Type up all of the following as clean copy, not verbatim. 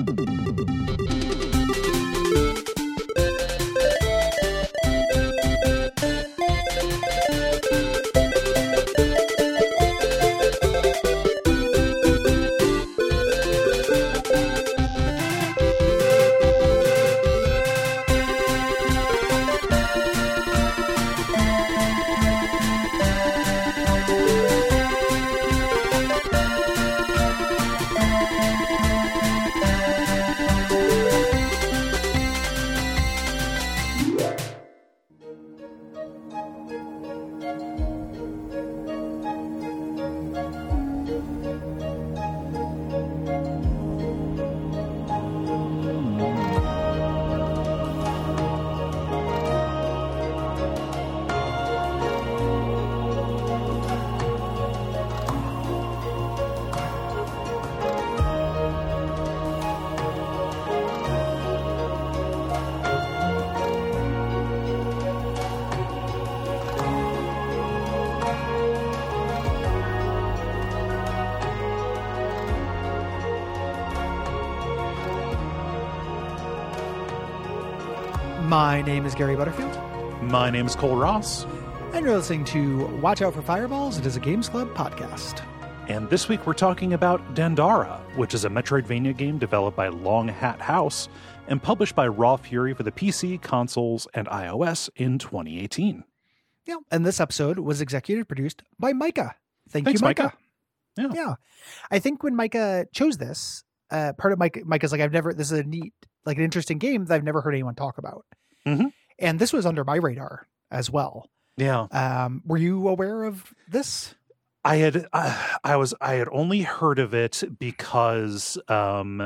My name is Gary Butterfield. My name is Cole Ross. And you're listening to Watch Out for Fireballs. It is a Games Club podcast. And this week we're talking about Dandara, which is a Metroidvania game developed by Long Hat House and published by Raw Fury for the PC, consoles, and iOS in 2018. Yeah, and this episode was executive produced by Micah. Thanks, you, Micah. Yeah. I think when Micah chose this, part of Micah's like, this is a neat, like an interesting game that I've never heard anyone talk about. Mm-hmm. And this was under my radar as well. Yeah. Were you aware of this? I had only heard of it because Dan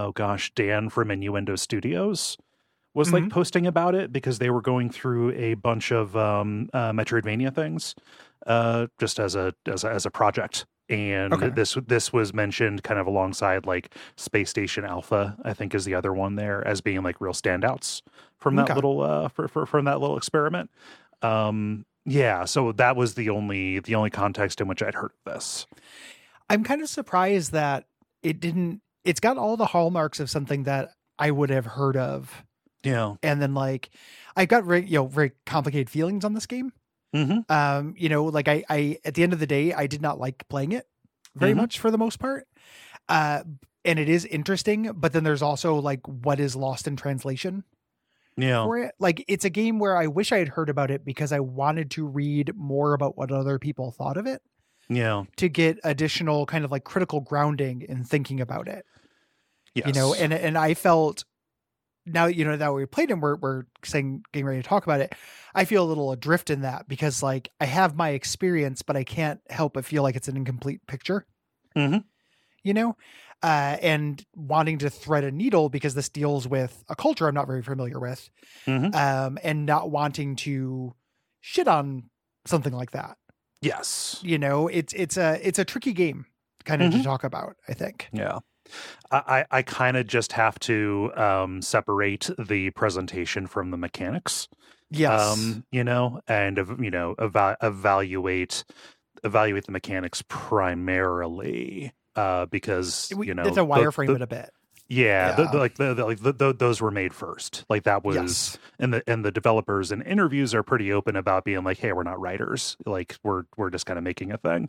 from Innuendo Studios was like posting about it because they were going through a bunch of Metroidvania things just as a project. And this was mentioned kind of alongside like Space Station Alpha, I think is the other one there, as being like real standouts from that little from that little experiment. So that was the only context in which I'd heard of this. I'm kind of surprised that it's got all the hallmarks of something that I would have heard of. Yeah. And then like I got very complicated feelings on this game. Mm-hmm. Like I at the end of the day, I did not like playing it very much for the most part. And it is interesting, but then there's also like what is lost in translation. Yeah. For it. Like it's a game where I wish I had heard about it because I wanted to read more about what other people thought of it. Yeah. To get additional kind of like critical grounding in thinking about it. Yes. And I felt now, that we played and we're getting ready to talk about it. I feel a little adrift in that because like I have my experience, but I can't help but feel like it's an incomplete picture, and wanting to thread a needle because this deals with a culture I'm not very familiar with, and not wanting to shit on something like that. Yes. It's a tricky game kind of to talk about, I think. Yeah. I kind of just have to separate the presentation from the mechanics. Yes. And evaluate the mechanics primarily because it's a wireframe it a bit. Yeah. Those were made first. Like that was, and the developers in interviews are pretty open about being like, hey, we're not writers. Like we're just kind of making a thing.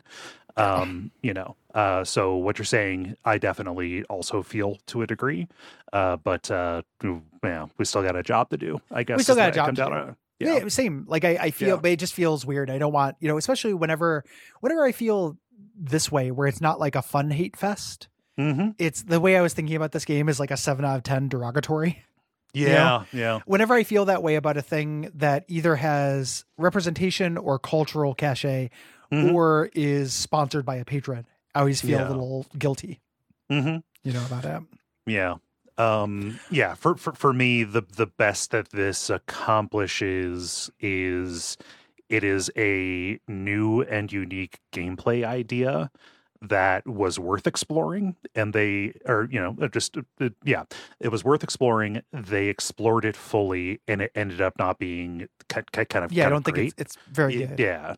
So what you're saying, I definitely also feel to a degree. But we still got a job to do, I guess. We still got a job to do. Yeah, same. Like I feel, but it just feels weird. I don't want, especially whenever I feel this way, where it's not like a fun hate fest. Mm-hmm. It's the way I was thinking about this game is like a 7 out of 10 derogatory. Yeah. Yeah. Whenever I feel that way about a thing that either has representation or cultural cachet or is sponsored by a patron, I always feel a little guilty, about it. Yeah. For me, the best that this accomplishes is it is a new and unique gameplay idea that was worth exploring, and they are, it was worth exploring. They explored it fully, and it ended up not being I don't think it's very good. Yeah.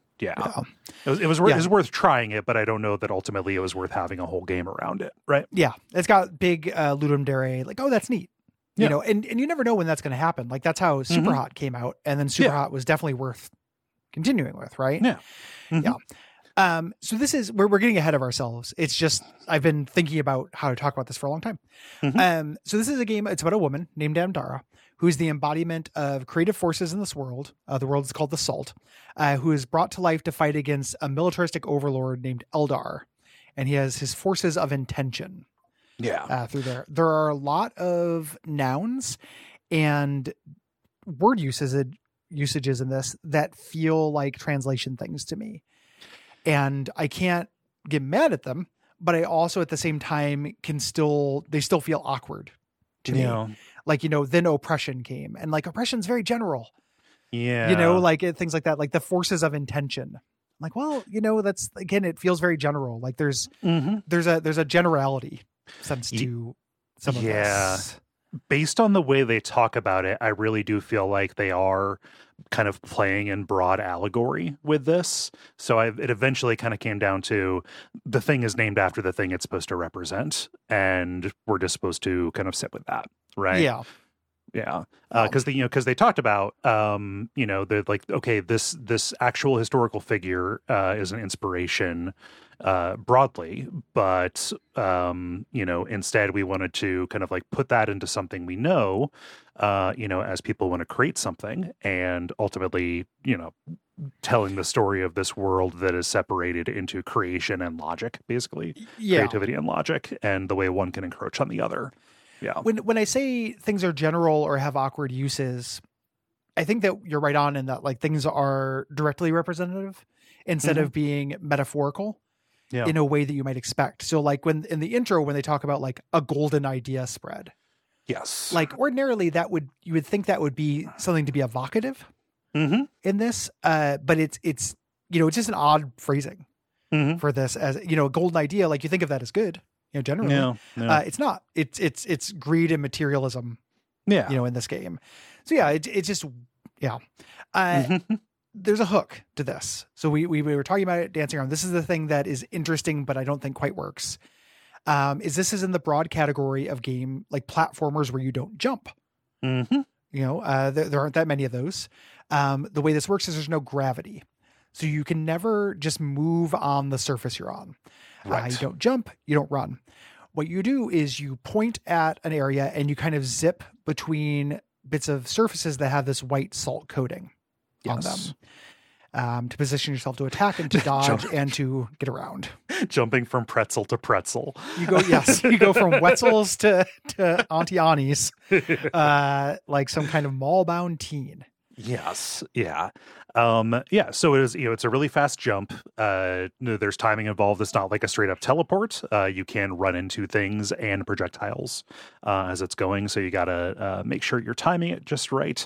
It was worth trying it, but I don't know that ultimately it was worth having a whole game around it, right? Yeah, it's got big ludum dare, like, oh, that's neat. You know, and you never know when that's going to happen. Like, that's how Superhot came out, and then Superhot was definitely worth continuing with, right? Yeah. Mm-hmm. Yeah. So this is we're getting ahead of ourselves. It's just I've been thinking about how to talk about this for a long time. Mm-hmm. So this is a game. It's about a woman named Amdara, who's the embodiment of creative forces in this world. The world is called the Salt, who is brought to life to fight against a militaristic overlord named Eldar, and he has his forces of intention. Yeah. Through there are a lot of nouns and word usages in this that feel like translation things to me. And I can't get mad at them, but I also at the same time they still feel awkward to me. Like, then oppression came, and like oppression's very general. Yeah. Like things like that, like the forces of intention. Like, well, that's, again, it feels very general. Like there's a generality sense to some of this. Based on the way they talk about it, I really do feel like they are kind of playing in broad allegory with this. So it eventually kind of came down to the thing is named after the thing it's supposed to represent, and we're just supposed to kind of sit with that, right? Yeah. Yeah, because they talked about they're like, okay, this actual historical figure is an inspiration broadly, but instead we wanted to kind of like put that into something we know, as people want to create something, and ultimately, telling the story of this world that is separated into creation and logic, basically, creativity and logic, and the way one can encroach on the other. Yeah. When I say things are general or have awkward uses, I think that you're right on in that, like, things are directly representative instead of being metaphorical in a way that you might expect. So like when in the intro, when they talk about like a golden idea spread. Yes. Like ordinarily you would think that would be something to be evocative in this. But it's just an odd phrasing for this as, a golden idea. Like you think of that as good. Generally, no. It's not. It's greed and materialism. Yeah, in this game. So it's just there's a hook to this. So we were talking about it, dancing around. This is the thing that is interesting, but I don't think quite works. This is in the broad category of game like platformers where you don't jump. There aren't that many of those. The way this works is there's no gravity, so you can never just move on the surface you're on. Right. You don't jump, you don't run. What you do is you point at an area and you kind of zip between bits of surfaces that have this white salt coating on them, to position yourself to attack and to dodge and to get around. Jumping from pretzel to pretzel. You go from Wetzels to Auntie Annie's, like some kind of mall-bound teen. Yes. Yeah. So it is, it's a really fast jump. There's timing involved. It's not like a straight up teleport. You can run into things and projectiles, as it's going. So you gotta, make sure you're timing it just right.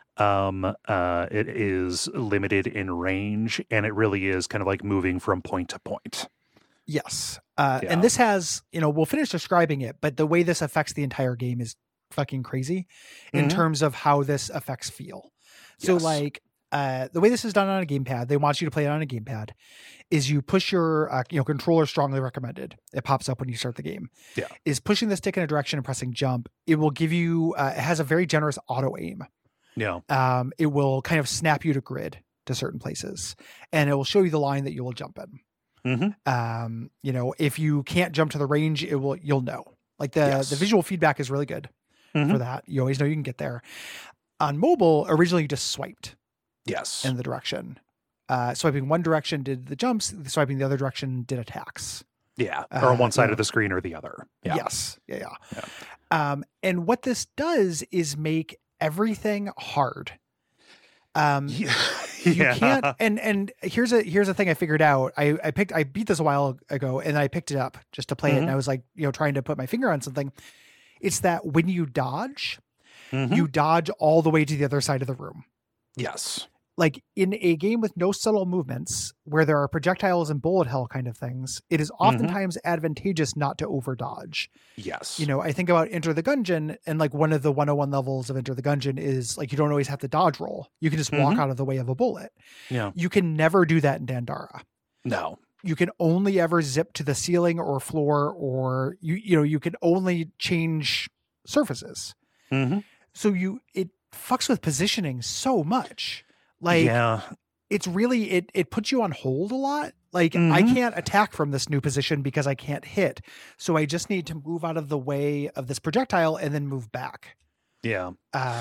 It is limited in range, and it really is kind of like moving from point to point. Yes. And this has, we'll finish describing it, but the way this affects the entire game is fucking crazy in terms of how this affects feel. So like, the way this is done on a gamepad, they want you to play it on a gamepad, is you push your, controller strongly recommended. It pops up when you start the game. Yeah. Is pushing the stick in a direction and pressing jump. It will give you, it has a very generous auto aim. Yeah. It will kind of snap you to grid to certain places, and it will show you the line that you will jump in. If you can't jump to the range, you'll know. Like the visual feedback is really good for that. You always know you can get there. On mobile, originally you just swiped. Yes. In the direction. Swiping one direction did the jumps, swiping the other direction did attacks. Yeah. Or on one side of the screen or the other. Yeah. Yes. Yeah. And what this does is make everything hard. You can't, and here's a thing I figured out. I beat this a while ago, and I picked it up just to play it, and I was like, trying to put my finger on something. It's that when you dodge all the way to the other side of the room. Yes. like in a game with no subtle movements where there are projectiles and bullet hell kind of things, it is oftentimes advantageous not to over dodge. Yes. You know, I think about Enter the Gungeon, and like one of the 101 levels of Enter the Gungeon is like, you don't always have to dodge roll. You can just walk out of the way of a bullet. Yeah. You can never do that in Dandara. No. You can only ever zip to the ceiling or floor, or you can only change surfaces. So it fucks with positioning so much. Like, it's really, it puts you on hold a lot. Like, I can't attack from this new position because I can't hit. So I just need to move out of the way of this projectile and then move back. Yeah.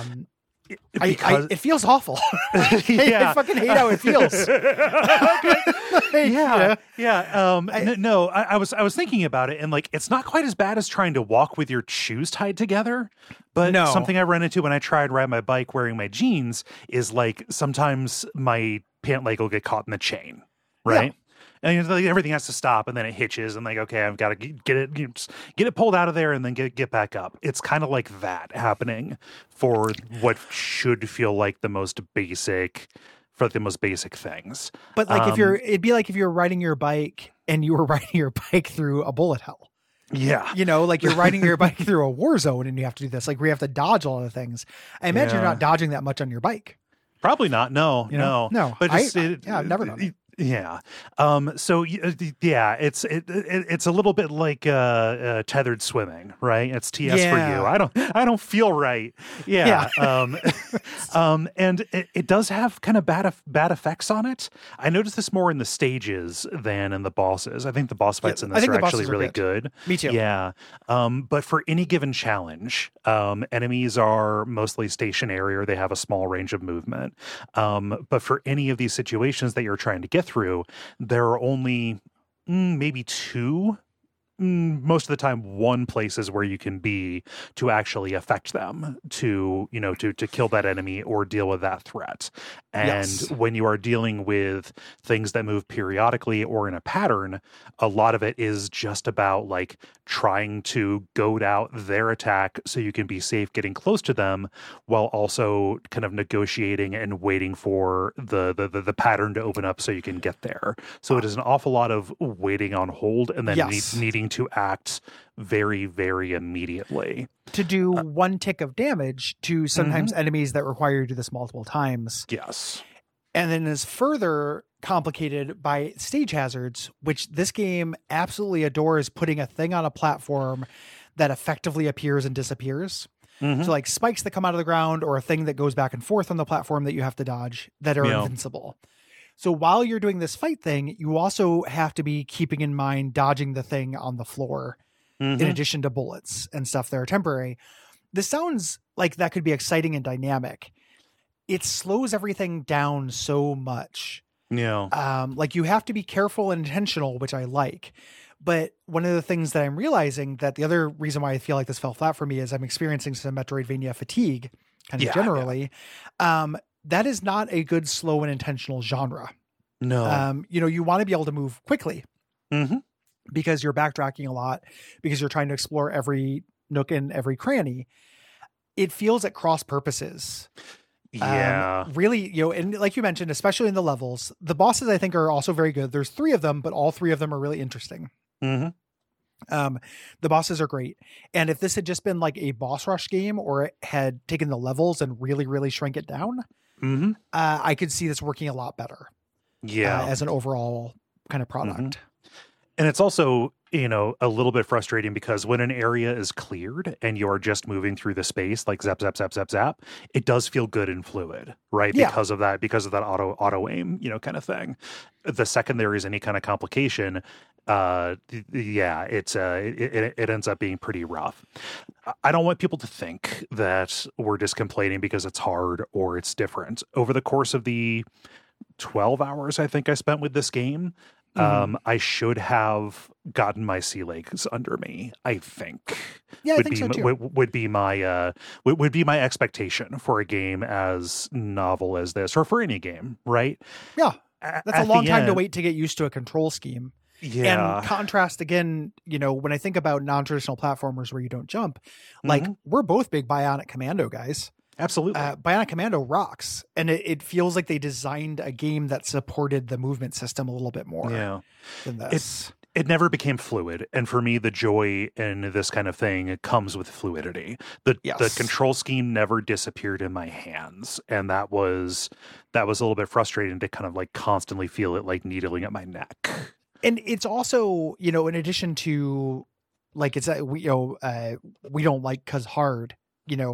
It feels awful. I fucking hate how it feels. I was thinking about it, and like, it's not quite as bad as trying to walk with your shoes tied together. But something I run into when I try and ride my bike wearing my jeans is like, sometimes my pant leg will get caught in the chain, right? Yeah. And like, everything has to stop, and then it hitches, and like, okay, I've got to get it pulled out of there, and then get back up. It's kind of like that happening for what should feel like the most basic things. But like, it'd be like if you're riding your bike and you were riding your bike through a bullet hell. Yeah. You know, like you're riding your bike through a war zone, and you have to do this. Like, we have to dodge all the things. I imagine you're not dodging that much on your bike. Probably not. No. But I've never done it. Yeah. So it's a little bit like tethered swimming, right? It's TS for you. I don't feel right. Yeah. And it does have kind of bad effects on it. I noticed this more in the stages than in the bosses. I think the boss fights in this are actually really good. Me too. Yeah. But for any given challenge, enemies are mostly stationary, or they have a small range of movement. But for any of these situations that you're trying to get through, there are only maybe two, most of the time one places where you can be to actually affect them, to kill that enemy or deal with that threat. And when you are dealing with things that move periodically or in a pattern, a lot of it is just about like trying to goad out their attack so you can be safe getting close to them, while also kind of negotiating and waiting for the pattern to open up so you can get there. So it is an awful lot of waiting on hold and then needing to act very, very immediately to do one tick of damage to sometimes enemies that require you to do this multiple times. Yes. And then is further complicated by stage hazards, which this game absolutely adores, putting a thing on a platform that effectively appears and disappears. So like spikes that come out of the ground, or a thing that goes back and forth on the platform that you have to dodge, that are invincible. So while you're doing this fight thing, you also have to be keeping in mind dodging the thing on the floor, in addition to bullets and stuff that are temporary. This sounds like that could be exciting and dynamic. It slows everything down so much. Yeah. Like, you have to be careful and intentional, which I like. But one of the things that I'm realizing, that the other reason why I feel like this fell flat for me, is I'm experiencing some Metroidvania fatigue, kind of generally. Yeah. That is not a good, slow and intentional genre. No. You want to be able to move quickly because you're backtracking a lot, because you're trying to explore every nook and every cranny. It feels at cross purposes. Yeah. Really, and like you mentioned, especially in the levels, the bosses I think are also very good. There's 3 of them, but all 3 of them are really interesting. The bosses are great. And if this had just been like a boss rush game, or it had taken the levels and really, really shrank it down, I could see this working a lot better. Yeah. As an overall kind of product. And it's also, a little bit frustrating, because when an area is cleared and you're just moving through the space, like zap, zap, zap, zap, zap, it does feel good and fluid, right? Yeah. Because of that auto aim, kind of thing. The second there is any kind of complication, it ends up being pretty rough. I don't want people to think that we're just complaining because it's hard or it's different. Over the course of the 12 hours I think I spent with this game, I should have gotten my sea legs under me, I think. Yeah, I think so too. Would be my expectation for a game as novel as this, or for any game, right? Yeah. That's a long time to wait to get used to a control scheme. Yeah. And contrast again, when I think about non-traditional platformers where you don't jump, like, we're both big Bionic Commando guys. Absolutely. Bionic Commando rocks, and it feels like they designed a game that supported the movement system a little bit more than this. It never became fluid, and for me, the joy in this kind of thing comes with fluidity. The control scheme never disappeared in my hands, and that was a little bit frustrating to kind of like constantly feel it like needling at my neck. And it's also, you know, in addition to like it's we don't like 'cause hard, you know,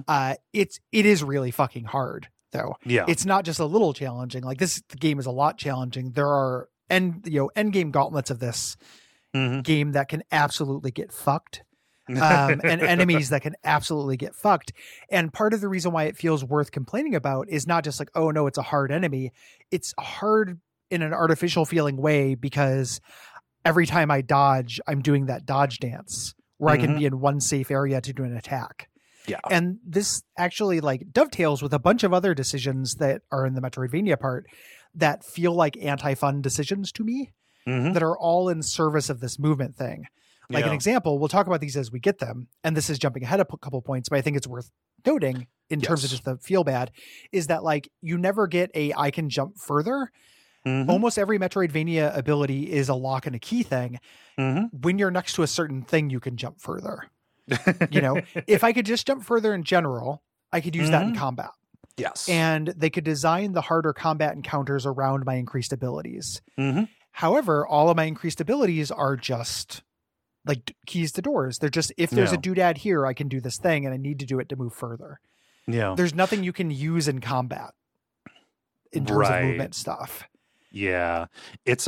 it is really fucking hard though. Yeah, it's not just a little challenging. Like the game is a lot challenging. There are end game gauntlets of this game that can absolutely get fucked. And enemies that can absolutely get fucked. And part of the reason why it feels worth complaining about is not just like, oh no, it's a hard enemy. It's hard in an artificial feeling way because every time I dodge, I'm doing that dodge dance where I can be in one safe area to do an attack. Yeah. And this actually like dovetails with a bunch of other decisions that are in the Metroidvania part that feel like anti-fun decisions to me that are all in service of this movement thing. Like an example, we'll talk about these as we get them. And this is jumping ahead a couple points, but I think it's worth noting in terms of just the feel bad is that like you never get I can jump further. Almost every Metroidvania ability is a lock and a key thing. When you're next to a certain thing, you can jump further. You know, if I could just jump further in general, I could use that in combat. Yes. And they could design the harder combat encounters around my increased abilities. However, all of my increased abilities are just like keys to doors. They're just, if there's a doodad here, I can do this thing and I need to do it to move further. Yeah. There's nothing you can use in combat in terms of movement stuff. Yeah. It's,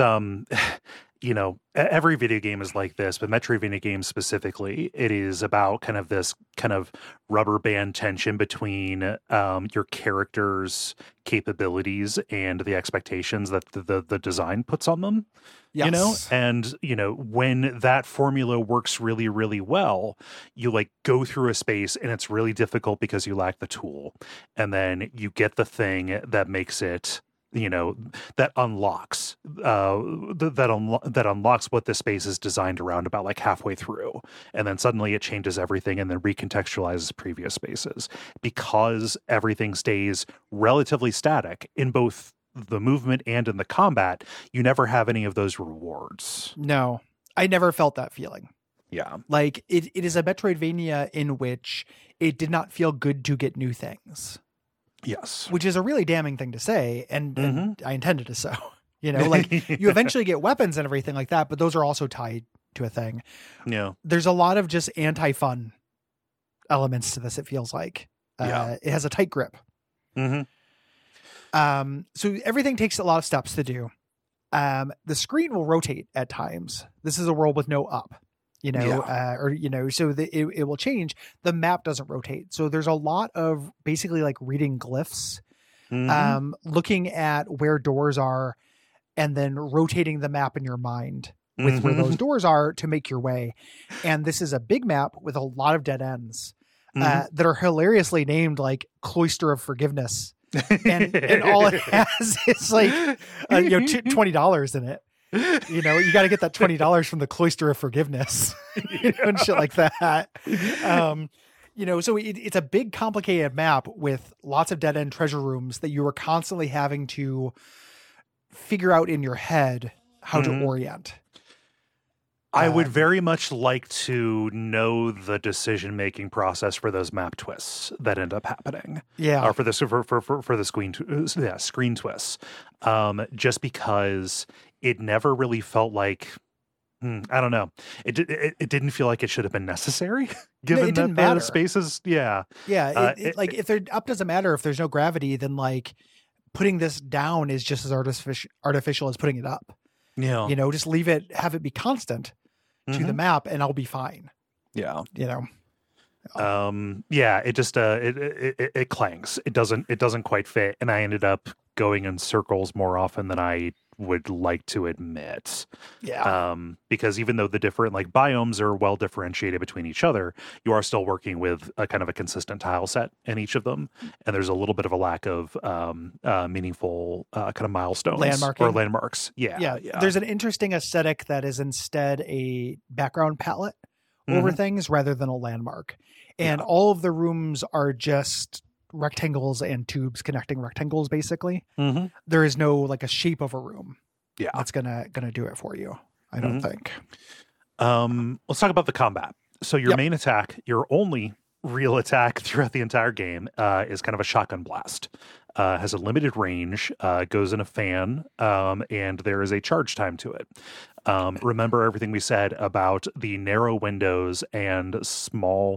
you know, every video game is like this, but Metroidvania games specifically, it is about kind of this kind of rubber band tension between your character's capabilities and the expectations that the design puts on them. Yes. You know, and you know, when that formula works really, really well, you like go through a space and it's really difficult because you lack the tool, and then you get the thing that makes it, you know, that unlocks that unlocks what the space is designed around about like halfway through, and then suddenly it changes everything and then recontextualizes previous spaces because everything stays relatively static in both the movement and in the combat. You never have any of those rewards. No, I never felt that feeling. Yeah, like it is a Metroidvania in which it did not feel good to get new things. Yes. Which is a really damning thing to say. And I intended it so, you know, like you eventually get weapons and everything like that, but those are also tied to a thing. Yeah. There's a lot of just anti-fun elements to this. It feels like, it has a tight grip. So everything takes a lot of steps to do. The screen will rotate at times. This is a world with no up. You know, or, you know, so it will change. The map doesn't rotate. So there's a lot of basically like reading glyphs, looking at where doors are and then rotating the map in your mind with where those doors are to make your way. And this is a big map with a lot of dead ends that are hilariously named like Cloister of Forgiveness. And all it has is like, you know, $20 in it. You know, you got to get that $20 from the Cloister of Forgiveness, you know, and shit like that. You know, so it's a big, complicated map with lots of dead end treasure rooms that you are constantly having to figure out in your head how to orient. I would very much like to know the decision-making process for those map twists that end up happening. Yeah. Or for the screen twists. Just because it never really felt like, I don't know. It didn't feel like it should have been necessary, given that the spaces. Yeah. Yeah. Like if their up doesn't matter, if there's no gravity, then like putting this down is just as artificial as putting it up. Yeah. You know, just leave it, have it be constant to the map and I'll be fine. Yeah. You know? Yeah, it just it clangs. It doesn't quite fit, and I ended up going in circles more often than I would like to admit. Yeah. Because even though the different like biomes are well differentiated between each other, you are still working with a kind of a consistent tile set in each of them, and there's a little bit of a lack of meaningful kind of milestones or landmarks. Yeah. There's an interesting aesthetic that is instead a background palette over things rather than a landmark. And all of the rooms are just rectangles and tubes connecting rectangles, basically. Mm-hmm. There is no like a shape of a room. Yeah. That's gonna do it for you, I don't think. Let's talk about the combat. So your main attack, your only real attack throughout the entire game, is kind of a shotgun blast. Has a limited range, goes in a fan, and there is a charge time to it. Remember everything we said about the narrow windows and small,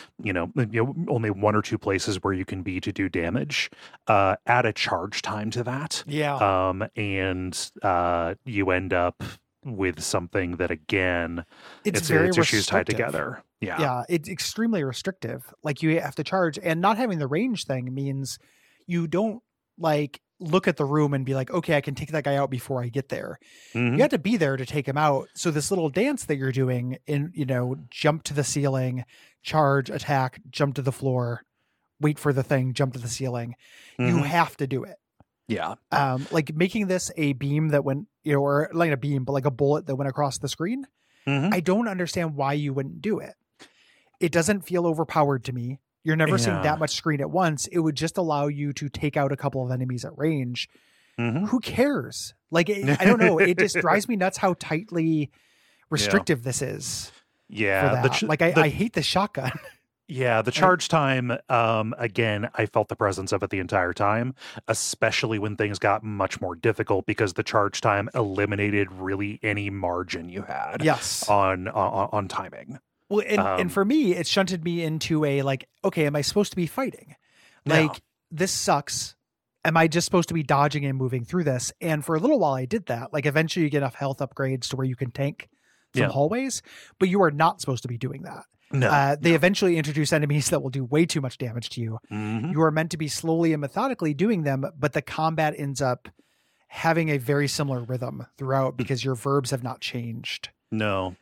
only one or two places where you can be to do damage. Add a charge time to that. Yeah. And you end up with something that, again, it's very issues tied restrictive. together. Yeah, it's extremely restrictive. Like you have to charge, and not having the range thing means you don't like look at the room and be like, okay, I can take that guy out before I get there. Mm-hmm. You have to be there to take him out. So this little dance that you're doing in, jump to the ceiling, charge, attack, jump to the floor, wait for the thing, jump to the ceiling. Mm-hmm. You have to do it. Yeah. Like making this a beam that went, or like a beam, but like a bullet that went across the screen. Mm-hmm. I don't understand why you wouldn't do it. It doesn't feel overpowered to me. You're never seeing that much screen at once. It would just allow you to take out a couple of enemies at range. Mm-hmm. Who cares? Like, I don't know. It just drives me nuts how tightly restrictive this is. Yeah. I hate the shotgun. Yeah, the charge time, again, I felt the presence of it the entire time, especially when things got much more difficult, because the charge time eliminated really any margin you had on timing. Well, and for me, it shunted me into a like, okay, am I supposed to be fighting? Like, this sucks. Am I just supposed to be dodging and moving through this? And for a little while, I did that. Like, eventually you get enough health upgrades to where you can tank some hallways, but you are not supposed to be doing that. No. They eventually introduce enemies that will do way too much damage to you. Mm-hmm. You are meant to be slowly and methodically doing them, but the combat ends up having a very similar rhythm throughout because your verbs have not changed. No.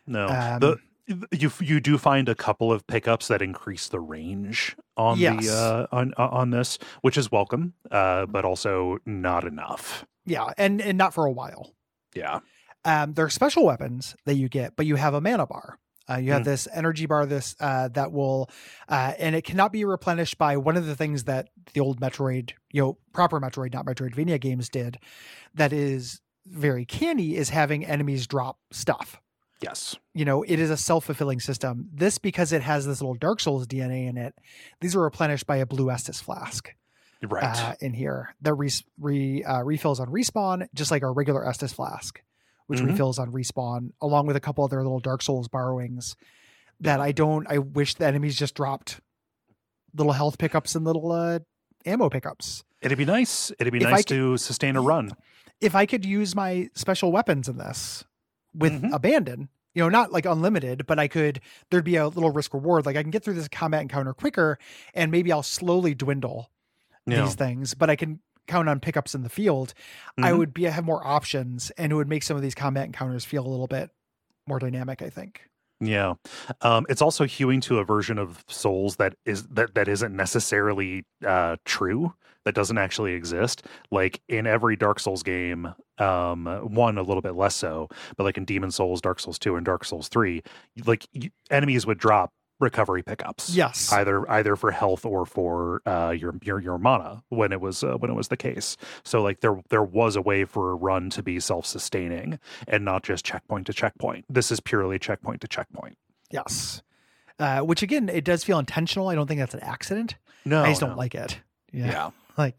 You do find a couple of pickups that increase the range on the on this, which is welcome, but also not enough. Yeah, and not for a while. Yeah. There are special weapons that you get, but you have a mana bar. You have this energy bar, that will, and it cannot be replenished by one of the things that the old Metroid, proper Metroid, not Metroidvania games did, that is very canny, is having enemies drop stuff. Yes. It is a self-fulfilling system. This, because it has this little Dark Souls DNA in it, these are replenished by a blue Estus flask. Right. In here that refills on respawn, just like our regular Estus flask, which refills on respawn, along with a couple other little Dark Souls borrowings that I wish the enemies just dropped little health pickups and little ammo pickups. It'd be nice. To sustain a run. If I could use my special weapons in this with abandon, not like unlimited, but there'd be a little risk reward. Like I can get through this combat encounter quicker, and maybe I'll slowly dwindle these things, but I can count on pickups in the field. I would have more options, and it would make some of these combat encounters feel a little bit more dynamic, I think. Yeah. It's also hewing to a version of Souls that isn't necessarily true, that doesn't actually exist. Like in every Dark Souls game, one a little bit less so, but like in Demon Souls, Dark Souls 2, and Dark Souls 3, enemies would drop recovery pickups. Yes. Either for health or for your mana when it was the case. So like there was a way for a run to be self-sustaining and not just checkpoint to checkpoint. This is purely checkpoint to checkpoint. Yes. Which again, it does feel intentional. I don't think that's an accident. No. I just don't like it. Yeah. Like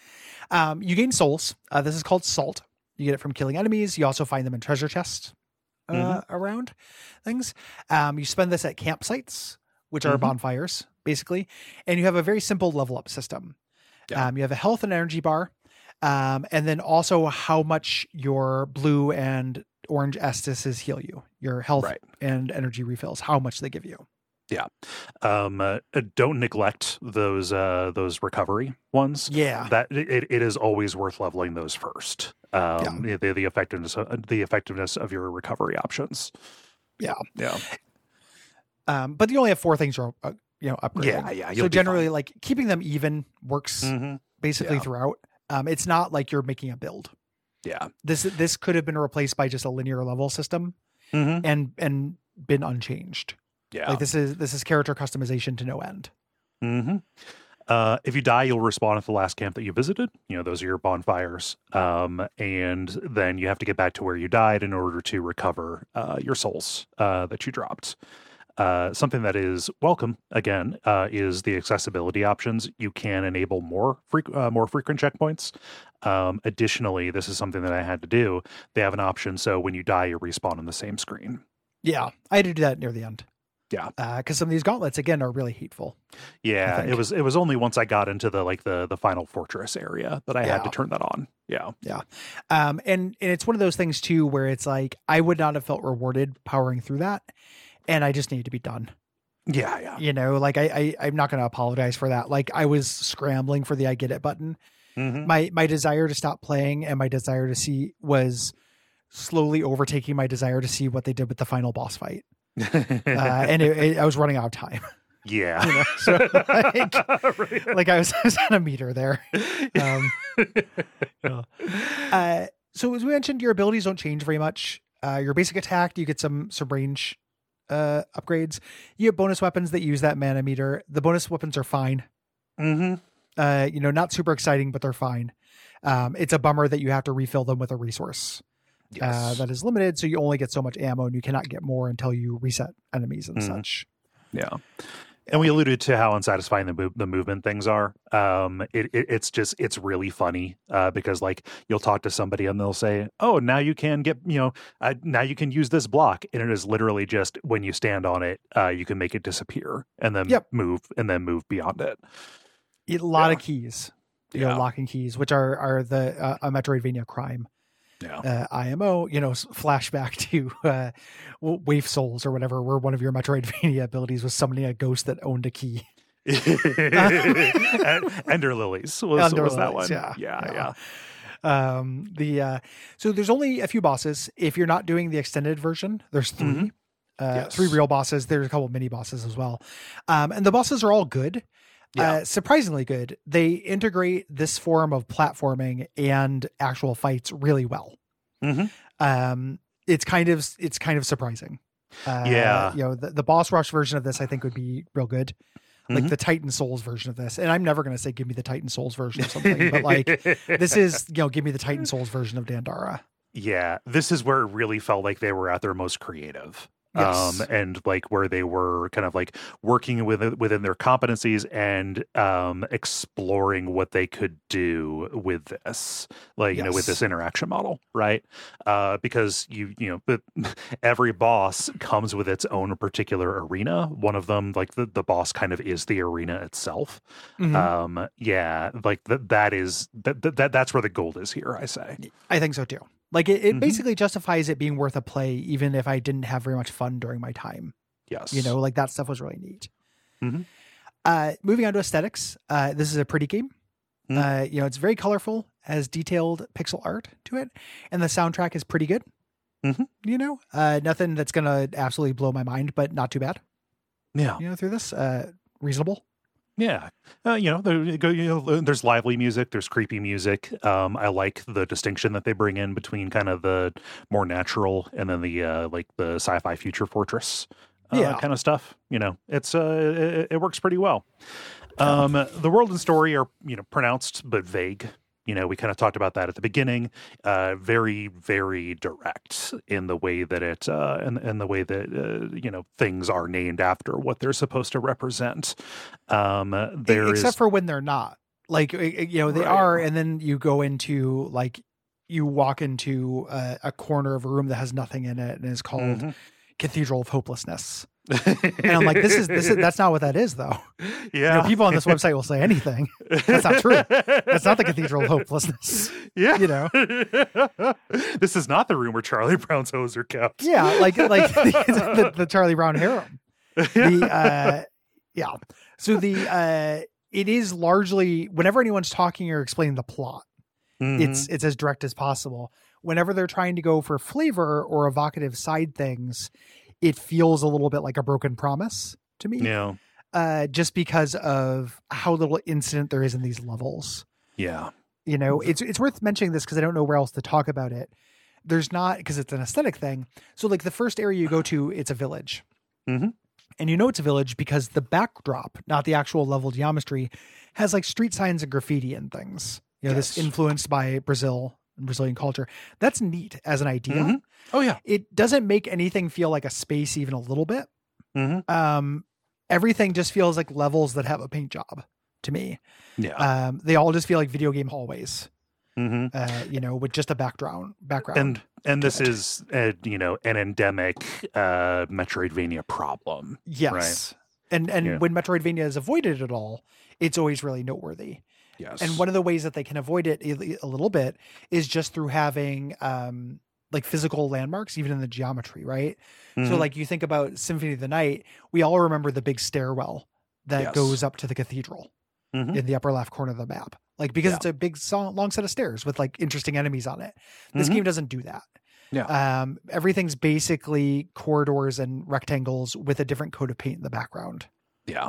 you gain souls. This is called salt. You get it from killing enemies. You also find them in treasure chests. Around things. You spend this at campsites, which are bonfires, basically, and you have a very simple level up system. Yeah. You have a health and energy bar, and then also how much your blue and orange Estus heal you, your health and energy refills, how much they give you. Yeah. Don't neglect those recovery ones. Yeah. That it is always worth leveling those first. The effectiveness of your recovery options. Yeah. Yeah. But you only have 4 things you're upgrading. Yeah. So generally, like keeping them even works basically throughout. It's not like you're making a build. Yeah. This could have been replaced by just a linear level system and been unchanged. Yeah. Like this is character customization to no end. If you die, you'll respawn at the last camp that you visited. Those are your bonfires. And then you have to get back to where you died in order to recover your souls that you dropped. Something that is welcome, again, is the accessibility options. You can enable more frequent checkpoints. Additionally, this is something that I had to do. They have an option, so when you die, you respawn on the same screen. Yeah, I had to do that near the end. Yeah, because some of these gauntlets again are really hateful. Yeah, it was only once I got into the final fortress area that I had to turn that on. Yeah. And it's one of those things too where it's like I would not have felt rewarded powering through that, and I just needed to be done. Yeah. Like I'm not going to apologize for that. Like I was scrambling for the I get it button. Mm-hmm. My desire to stop playing and my desire to see was slowly overtaking my desire to see what they did with the final boss fight. And I was running out of time. Yeah. So like I was on a meter there. So as we mentioned, your abilities don't change very much. Your basic attack, you get some range upgrades. You have bonus weapons that use that mana meter. The bonus weapons are fine. Mm-hmm. Not super exciting, but they're fine. It's a bummer that you have to refill them with a resource. Yes. That is limited, so you only get so much ammo and you cannot get more until you reset enemies and such. Yeah. And we alluded to how unsatisfying the movement things are. It's really funny because like you'll talk to somebody and they'll say, "Oh, now you can get now you can use this block," and it is literally just when you stand on it, you can make it disappear and then move beyond it. A lot of keys, locking keys, which are the a Metroidvania crime. Yeah. IMO, flashback to Wave Souls or whatever, where one of your Metroidvania abilities was summoning a ghost that owned a key. Ender Lilies was that one. Yeah. So there's only a few bosses. If you're not doing the extended version, there's three. Mm-hmm. 3 real bosses. There's a couple of mini bosses as well. And the bosses are all good. Surprisingly good. They integrate this form of platforming and actual fights really well. Mm-hmm. It's kind of surprising. The boss rush version of this I think would be real good. Like the Titan Souls version of this. And I'm never going to say give me the Titan Souls version of something, but like this is, give me the Titan Souls version of Dandara. Yeah, this is where it really felt like they were at their most creative. Yes. And like where they were kind of like working within their competencies and exploring what they could do with this, like, with this interaction model, right? Because but every boss comes with its own particular arena. One of them, like the boss kind of is the arena itself. Mm-hmm. Like that's where the gold is here, I say. I think so too. Like it basically justifies it being worth a play, even if I didn't have very much fun during my time. Yes. Like that stuff was really neat. Mm-hmm. Moving on to aesthetics. This is a pretty game. Mm-hmm. It's very colorful, has detailed pixel art to it, and the soundtrack is pretty good. Mm-hmm. Nothing that's going to absolutely blow my mind, but not too bad. Yeah. Through this, reasonable. Yeah. There's lively music, there's creepy music. I like the distinction that they bring in between kind of the more natural and then the like the sci-fi future fortress kind of stuff. It's it works pretty well. The world and story are, pronounced but vague. We kind of talked about that at the beginning. Very, very direct in the way that it, and the way that things are named after what they're supposed to represent. Except for when they're not. Like they are, and then you go into you walk into a corner of a room that has nothing in it and is called Cathedral of Hopelessness. And I'm like, that's not what that is, though. Yeah. People on this website will say anything. That's not true. That's not the Cathedral of Hopelessness. Yeah. This is not the room where Charlie Brown's hose are kept. Yeah. Like the Charlie Brown harem. So it is largely, whenever anyone's talking or explaining the plot, it's as direct as possible. Whenever they're trying to go for flavor or evocative side things, it feels a little bit like a broken promise to me. Yeah. Just because of how little incident there is in these levels. Yeah. It's worth mentioning this because I don't know where else to talk about it. There's not, because it's an aesthetic thing. So like the first area you go to, it's a village. Mm-hmm. And you know it's a village because the backdrop, not the actual level geometry, has like street signs and graffiti and things. You know, this influenced by Brazil and Brazilian culture. That's neat as an idea. Mm-hmm. Oh, yeah. It doesn't make anything feel like a space even a little bit. Mm-hmm. Everything just feels like levels that have a paint job to me. Yeah. They all just feel like video game hallways. Mm-hmm. You know, with just a background. And this is, you know, an endemic Metroidvania problem. Yes. Right? And when Metroidvania is avoided at all, it's always really noteworthy. Yes. And one of the ways that they can avoid it a little bit is just through having like physical landmarks, even in the geometry, right? Mm-hmm. So like you think about Symphony of the Night, we all remember the big stairwell that goes up to the cathedral in the upper left corner of the map. Like, because it's a big long set of stairs with like interesting enemies on it. This game doesn't do that. Yeah. Everything's basically corridors and rectangles with a different coat of paint in the background. Yeah.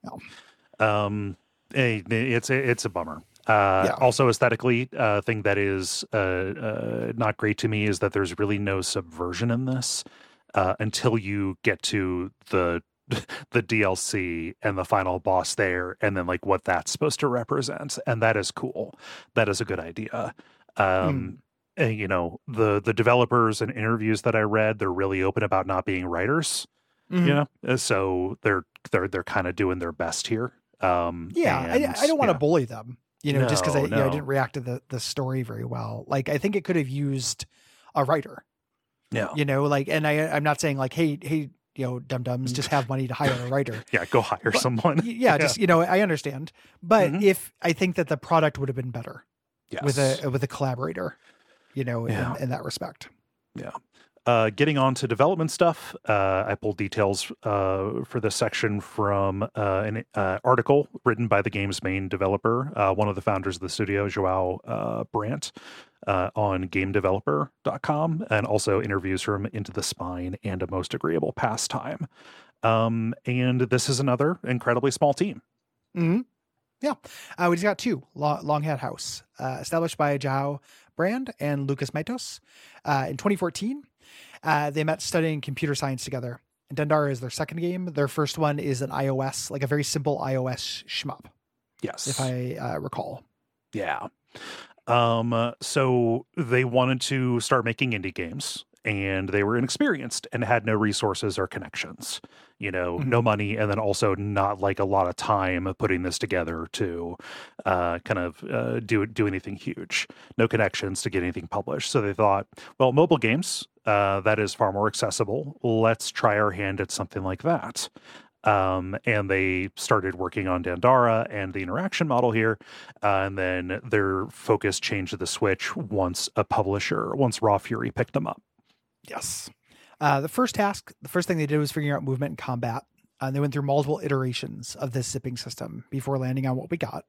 No. It's a bummer. Also aesthetically, thing that is not great to me is that there's really no subversion in this until you get to the DLC and the final boss there, and then like what that's supposed to represent, and that is cool. That is a good idea. And, you know, the developers and interviews that I read, they're really open about not being writers. You know, so they're kind of doing their best here. I don't want to bully them, you know, just because I didn't react to the story very well. Like, I think it could have used a writer. Yeah, you know, like, and I'm not saying like, hey, you know, dum-dums, just have money to hire a writer. Go hire someone. Just, you know, I understand. But if I think that the product would have been better with a collaborator, you know, in that respect. Yeah. Getting on to development stuff, I pulled details for this section from an article written by the game's main developer, one of the founders of the studio, Joao Brandt, on GameDeveloper.com, and also interviews from Into the Spine and A Most Agreeable Pastime. And this is another incredibly small team. Mm-hmm. Yeah. We just got two. Long Hat House, established by Joao Brandt and Lucas Matos in 2014. They met studying computer science together. And Dandara is their second game. Their first one is an iOS, like a very simple iOS shmup. Yes. If I recall. Yeah. So they wanted to start making indie games, and they were inexperienced and had no resources or connections, you know, no money, and then also not like a lot of time putting this together to do anything huge. No connections to get anything published. So they thought, well, mobile games, that is far more accessible. Let's try our hand at something like that. And they started working on Dandara and the interaction model here. And then their focus changed to the Switch once Raw Fury picked them up. Yes. The first thing they did was figuring out movement and combat. They went through multiple iterations of this zipping system before landing on what we got.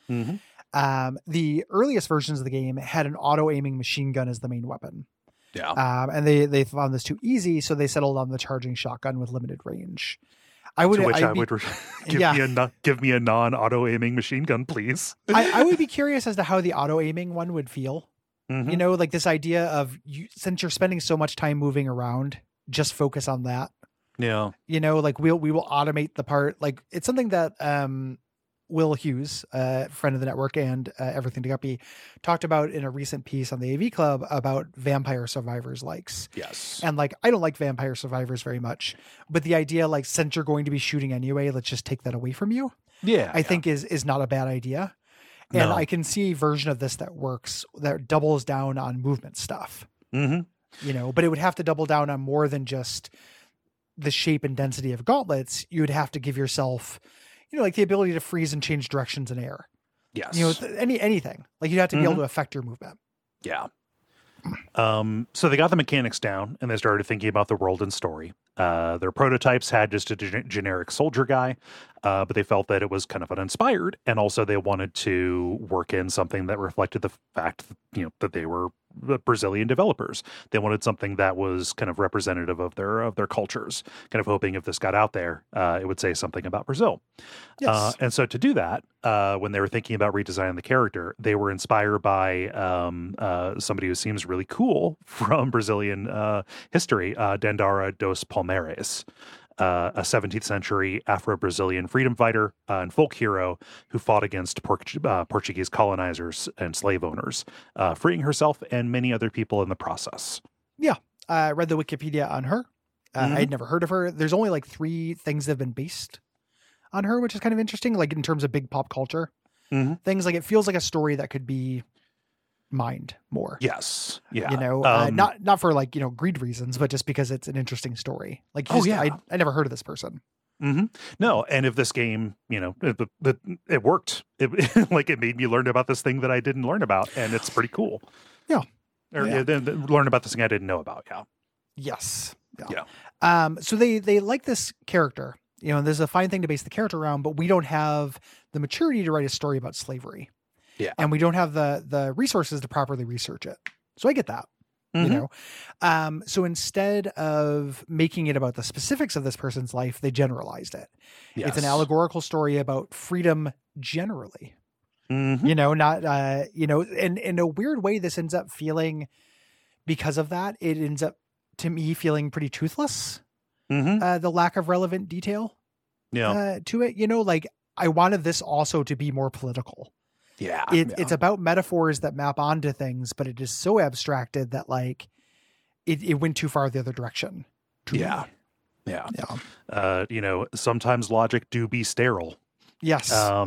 The earliest versions of the game had an auto-aiming machine gun as the main weapon. Yeah. And they found this too easy, so they settled on the charging shotgun with limited range. Give me a non-auto aiming machine gun, please. I would be curious as to how the auto aiming one would feel. You know, like this idea of since you're spending so much time moving around, just focus on that. Yeah. You know, like we will automate the part. Like it's something that Will Hughes, friend of the network and Everything to Guppy, talked about in a recent piece on the AV Club about Vampire Survivors likes. Yes. And like, I don't like Vampire Survivors very much, but the idea, like, since you're going to be shooting anyway, let's just take that away from you. Yeah. I think is not a bad idea. And I can see a version of this that works, that doubles down on movement stuff, you know, but it would have to double down on more than just the shape and density of gauntlets. You would have to give yourself, you know, like the ability to freeze and change directions in air. Yes. You know, anything. Like you'd have to be able to affect your movement. Yeah. So they got the mechanics down and they started thinking about the world and story. Their prototypes had just a generic soldier guy, but they felt that it was kind of uninspired. And also they wanted to work in something that reflected the fact, you know, that they were Brazilian developers. They wanted something that was kind of representative of their cultures, kind of hoping if this got out there, it would say something about Brazil. Yes. And so to do that, when they were thinking about redesigning the character, they were inspired by somebody who seems really cool from Brazilian history, Dandara dos Palmares. a 17th century Afro-Brazilian freedom fighter and folk hero who fought against Portuguese colonizers and slave owners, freeing herself and many other people in the process. Yeah. I read the Wikipedia on her. I had never heard of her. There's only like 3 things that have been based on her, which is kind of interesting, like in terms of big pop culture things. Like it feels like a story that could be mined more. Yes. Yeah. You know, not for like, you know, greed reasons, but just because it's an interesting story. Like, I never heard of this person. No, and if this game, you know, it worked, like it made me learn about this thing that I didn't learn about, and it's pretty cool. Yeah. Or learn about this thing I didn't know about. Yeah. Yes. Yeah. So they like this character, you know, and there's a fine thing to base the character around, but we don't have the maturity to write a story about slavery. Yeah. And we don't have the resources to properly research it. So I get that, you know? So instead of making it about the specifics of this person's life, they generalized it. Yes. It's an allegorical story about freedom generally, you know, not, you know, and in a weird way, this ends up feeling, because of that, it ends up to me feeling pretty toothless. The lack of relevant detail to it, you know, like I wanted this also to be more political. Yeah. It's about metaphors that map onto things, but it is so abstracted that like it went too far the other direction. Yeah. You know, sometimes logic do be sterile. Yes.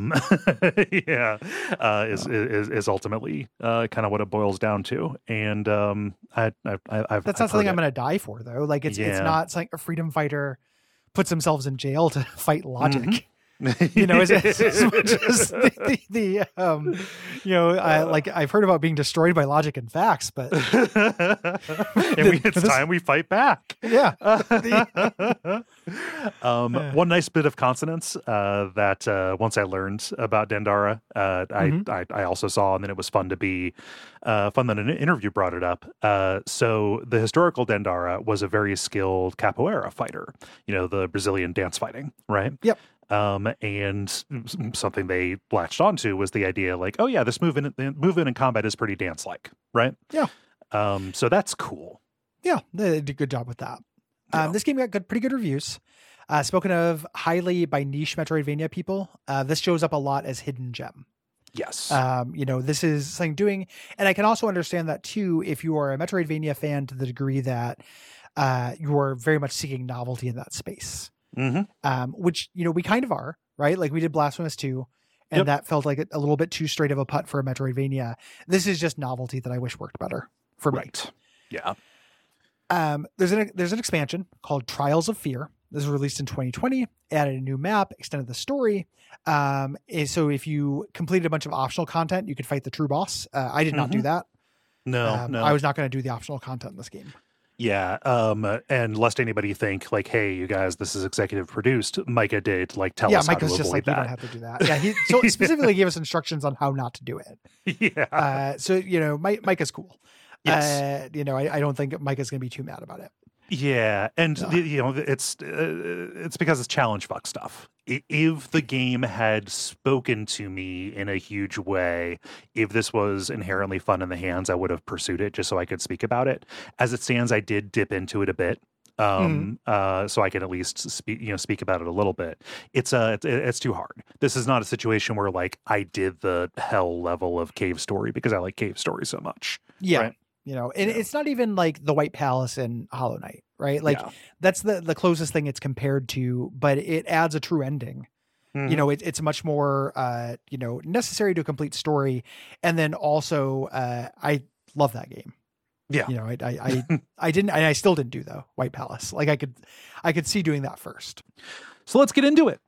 Is ultimately kind of what it boils down to. And I've that's not something I'm going to die for, though. Like it's not something a freedom fighter puts themselves in jail to fight logic. You know, as much as the you know, like I've heard about being destroyed by logic and facts, but it's time we fight back. Yeah. One nice bit of consonance that once I learned about Dandara, I also saw, and then it was fun that an interview brought it up. So the historical Dandara was a very skilled capoeira fighter, you know, the Brazilian dance fighting, right? Yep. And something they latched onto was the idea like, oh yeah, this movement in combat is pretty dance-like, right? Yeah. So that's cool. Yeah, they did a good job with that. This game got pretty good reviews. Spoken of highly by niche Metroidvania people, this shows up a lot as hidden gem. Yes. You know, this is something doing, and I can also understand that too, if you are a Metroidvania fan to the degree that you are very much seeking novelty in that space. Which, you know, we kind of are, right? Like we did Blasphemous 2, and that felt like a little bit too straight of a putt for a Metroidvania. This is just novelty that I wish worked better for me. Yeah. There's an expansion called Trials of Fear. This was released in 2020, added a new map, extended the story. So if you completed a bunch of optional content, you could fight the true boss. I did not do that. No. I was not going to do the optional content in this game. Yeah, and lest anybody think like, "Hey, you guys, this is executive produced." Micah did like tell us how to avoid just like, that. You don't have to do that. Yeah, he so specifically gave us instructions on how not to do it. Yeah. So you know, Micah's cool. Yes. You know, I don't think Micah's going to be too mad about it. Yeah, and you know, it's because it's challenge fuck stuff. If the game had spoken to me in a huge way, if this was inherently fun in the hands, I would have pursued it just so I could speak about it. As it stands, I did dip into it a bit, so I can at least speak about it a little bit. It's too hard. This is not a situation where like I did the hell level of cave story because I like cave story so much. Yeah. Right? You know, and it's not even like the White Palace in Hollow Knight, right? Like that's the closest thing it's compared to, but it adds a true ending. You know, it's much more, you know, necessary to a complete story. And then also, I love that game. Yeah. You know, I didn't, and I still didn't do the White Palace. Like I could see doing that first. So let's get into it.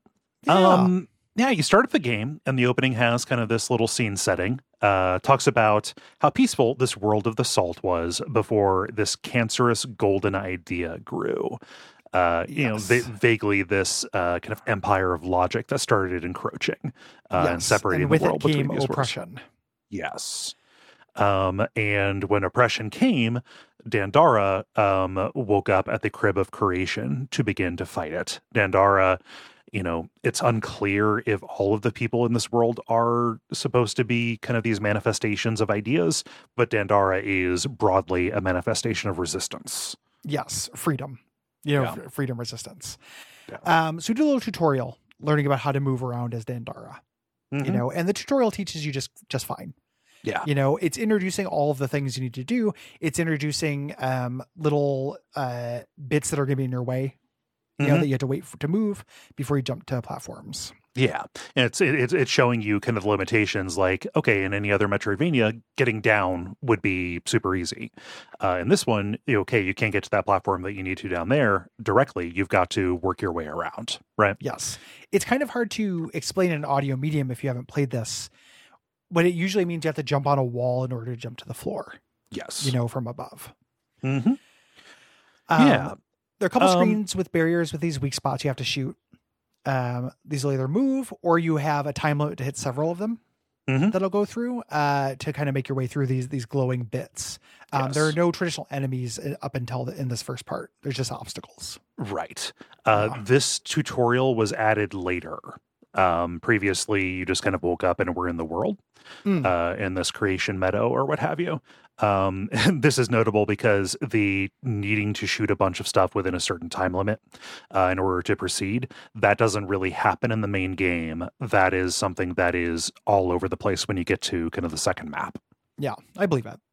Yeah. You start the game, and the opening has kind of this little scene setting. Talks about how peaceful this world of the salt was before this cancerous golden idea grew. You know, vaguely this kind of empire of logic that started encroaching and separating the world between these oppression. Worlds. Yes. And when oppression came, Dandara woke up at the crib of creation to begin to fight it. Dandara, you know, it's unclear if all of the people in this world are supposed to be kind of these manifestations of ideas, but Dandara is broadly a manifestation of resistance. Yes, freedom. freedom resistance. Yeah. So we do a little tutorial learning about how to move around as Dandara, and the tutorial teaches you just fine. Yeah. It's introducing all of the things you need to do. It's introducing little bits that are going to be in your way, that you have to wait to move before you jump to platforms. Yeah. And it's showing you kind of the limitations, like, okay, in any other Metroidvania, getting down would be super easy. In this one, you can't get to that platform that you need to down there directly. You've got to work your way around, right? Yes. It's kind of hard to explain in an audio medium if you haven't played this, but it usually means you have to jump on a wall in order to jump to the floor. Yes. From above. Mm-hmm. Yeah. There are a couple screens with barriers with these weak spots you have to shoot. These will either move or you have a time limit to hit several of them that'll go through to kind of make your way through these glowing bits. Yes. There are no traditional enemies up until in this first part. There's just obstacles. Right. This tutorial was added later. Previously, you just kind of woke up and were in the world in this creation meadow or what have you. And this is notable because the needing to shoot a bunch of stuff within a certain time limit in order to proceed, that doesn't really happen in the main game. That is something that is all over the place when you get to kind of the second map. Yeah, I believe that.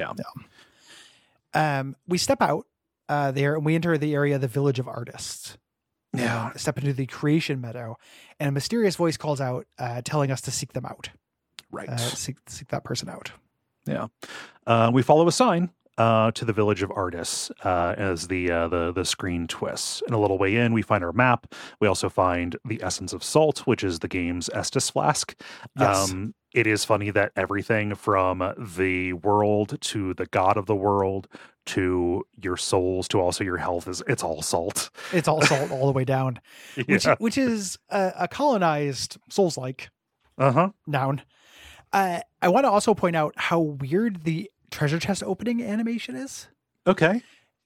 Yeah. We step out there and we enter the area of the Village of Artists. Yeah. Step into the creation meadow, and a mysterious voice calls out, telling us to seek them out. Right. Seek that person out. Yeah. We follow a sign to the Village of Artists as the screen twists. And a little way in, we find our map. We also find the Essence of Salt, which is the game's Estus flask. Yes. It is funny that everything from the world to the god of the world to your souls to also your health it's all salt. It's all salt all the way down, Yeah. which is a colonized Souls-like noun. I want to also point out how weird the treasure chest opening animation is. Okay.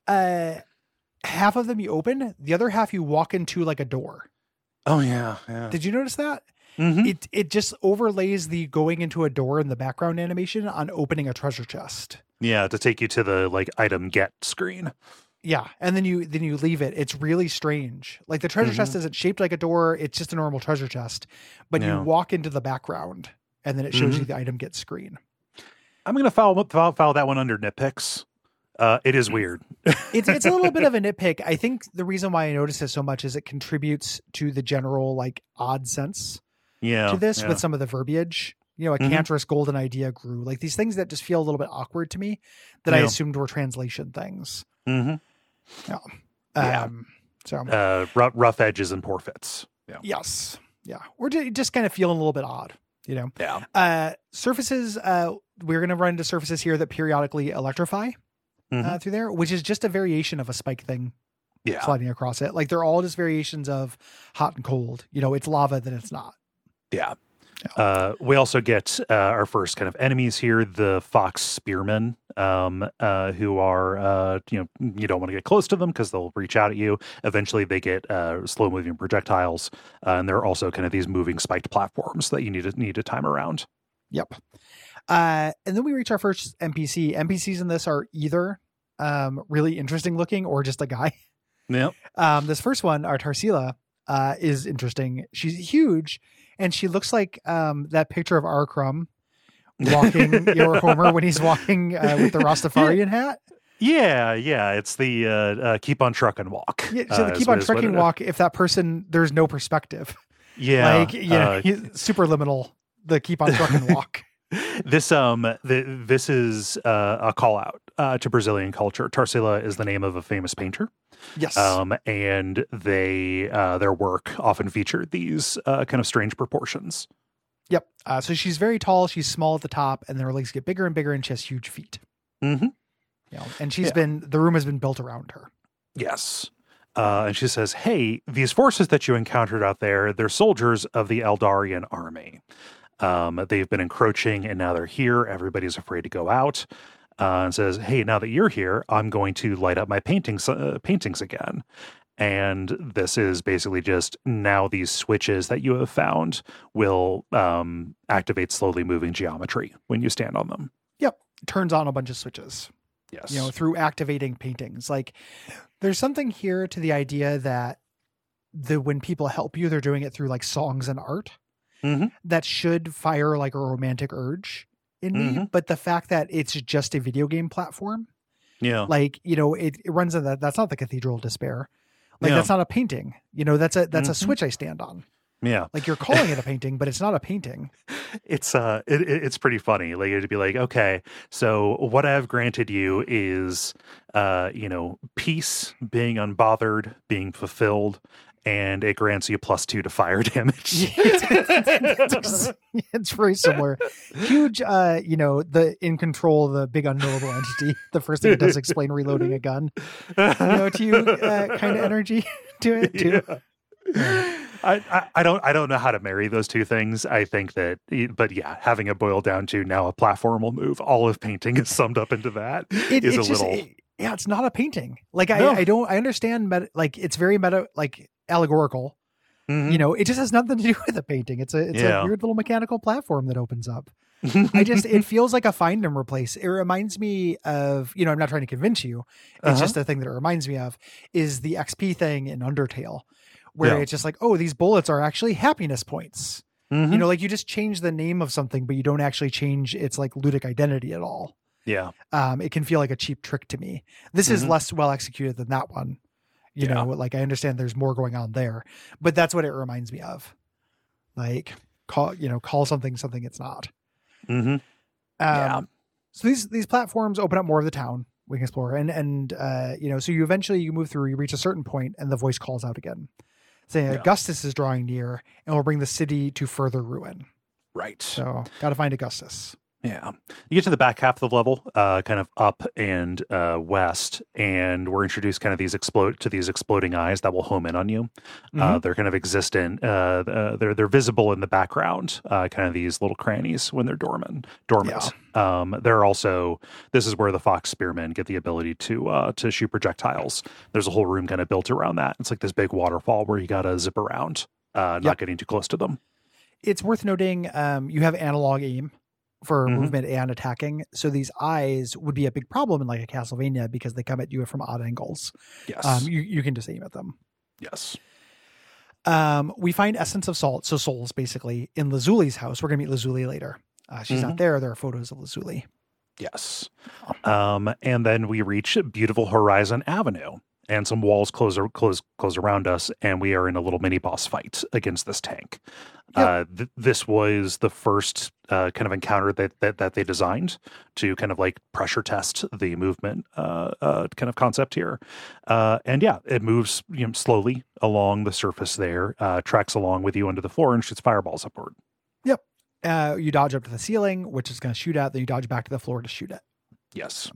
Half of them you open, the other half you walk into like a door. Oh yeah. Did you notice that? Mm-hmm. It just overlays the going into a door in the background animation on opening a treasure chest. Yeah, to take you to the item get screen. Yeah, and then you leave it. It's really strange. Like the treasure chest isn't shaped like a door. It's just a normal treasure chest, but you walk into the background and then it shows you the item get screen. I'm going to file that one under nitpicks. It is weird. It's a little bit of a nitpick. I think the reason why I notice it so much is it contributes to the general odd sense to this with some of the verbiage. A cancerous golden idea grew. Like these things that just feel a little bit awkward to me that I assumed were translation things. Mm-hmm. Yeah. So rough edges and poor fits. Yeah. Yes. Yeah. We're just kind of feeling a little bit odd, Yeah. Surfaces. We're going to run into surfaces here that periodically electrify through there, which is just a variation of a spike thing. Yeah. Sliding across it. Like they're all just variations of hot and cold. It's lava, then it's not. Yeah. We also get our first kind of enemies here, the Fox Spearmen, who are, you don't want to get close to them because they'll reach out at you. Eventually they get slow moving projectiles. And there are also kind of these moving spiked platforms that you need to time around. Yep. And then we reach our first NPC. NPCs in this are either really interesting looking or just a guy. Yep. This first one, our Tarsila, is interesting. She's huge. And she looks like that picture of R. Crumb walking, or Homer when he's walking with the Rastafarian hat. Yeah. It's the keep on trucking walk. Yeah, so the keep on trucking walk, if that person, there's no perspective. Yeah. He's superliminal, the keep on trucking walk. This is a call out to Brazilian culture. Tarsila is the name of a famous painter. Yes. And they their work often featured these kind of strange proportions. Yep. So she's very tall. She's small at the top, and then her legs get bigger and bigger, and she has huge feet. Mm-hmm. And the room has been built around her. Yes. And she says, "Hey, these forces that you encountered out there, they're soldiers of the Eldarian army. They've been encroaching and now they're here. Everybody's afraid to go out." And says, "Hey, now that you're here, I'm going to light up my paintings again." And this is basically just now these switches that you have found will activate slowly moving geometry when you stand on them. Yep. Turns on a bunch of switches. Yes. Through activating paintings. Like there's something here to the idea that when people help you, they're doing it through like songs and art that should fire like a romantic urge in me. But the fact that it's just a video game platform, like, it runs in that's not the Cathedral of Despair. Like that's not a painting, that's a switch I stand on. Yeah. Like you're calling it a painting, but it's not a painting. It's pretty funny. Like it'd be like, okay, so what I've granted you is, peace, being unbothered, being fulfilled, and it grants you +2 to fire damage. It's very similar. Huge, the in control, the big unknowable entity. The first thing it does explain reloading a gun. To you, kind of energy to it too. Yeah. I don't know how to marry those two things. I think that, but yeah, having it boiled down to now a platform will move. All of painting is summed up into that. It's not a painting. Like I understand it's very meta, like allegorical. It just has nothing to do with a painting. It's a weird little mechanical platform that opens up. It feels like a find and replace. It reminds me of, I'm not trying to convince you. It's just the thing that it reminds me of is the XP thing in Undertale, where it's just like, oh, these bullets are actually happiness points. Like you just change the name of something, but you don't actually change its like ludic identity at all. Yeah. It can feel like a cheap trick to me. This is less well executed than that one. Like I understand there's more going on there, but that's what it reminds me of. Like call something it's not. So these platforms open up more of the town we can explore. And so you move through, you reach a certain point and the voice calls out again saying Augustus is drawing near and will bring the city to further ruin. Right. So got to find Augustus. Yeah. You get to the back half of the level, kind of up and west, and we're introduced kind of these exploding eyes that will home in on you. They're kind of existent. They're visible in the background, kind of these little crannies when they're dormant. They're also, this is where the Fox Spearmen get the ability to shoot projectiles. There's a whole room kind of built around that. It's like this big waterfall where you got to zip around, not getting too close to them. It's worth noting, you have analog aim for movement and attacking. So these eyes would be a big problem in like a Castlevania because they come at you from odd angles. Yes. You can just aim at them. Yes. We find Essence of Salt, so souls basically, in Lazuli's house. We're going to meet Lazuli later. She's not there. There are photos of Lazuli. Yes. And then we reach beautiful Horizon Avenue. And some walls close around us, and we are in a little mini boss fight against this tank. Yep. This was the first kind of encounter that they designed to kind of like pressure test the movement kind of concept here. And yeah, it moves slowly along the surface there, tracks along with you under the floor, and shoots fireballs upward. Yep. You dodge up to the ceiling, which is going to shoot at. Then you dodge back to the floor to shoot it. Yes.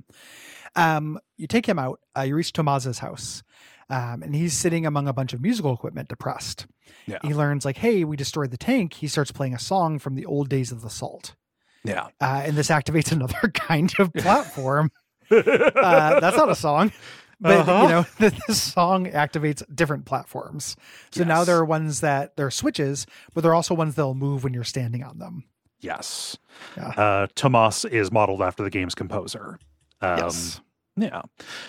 You take him out, you reach Tomaza's house, and he's sitting among a bunch of musical equipment depressed. Yeah. He learns like, hey, we destroyed the tank. He starts playing a song from the old days of the salt. Yeah. And this activates another kind of platform. That's not a song, but this song activates different platforms. So now there are ones that there are switches, but there are also ones that'll move when you're standing on them. Yes. Yeah. Tomas is modeled after the game's composer. Yes. Yeah.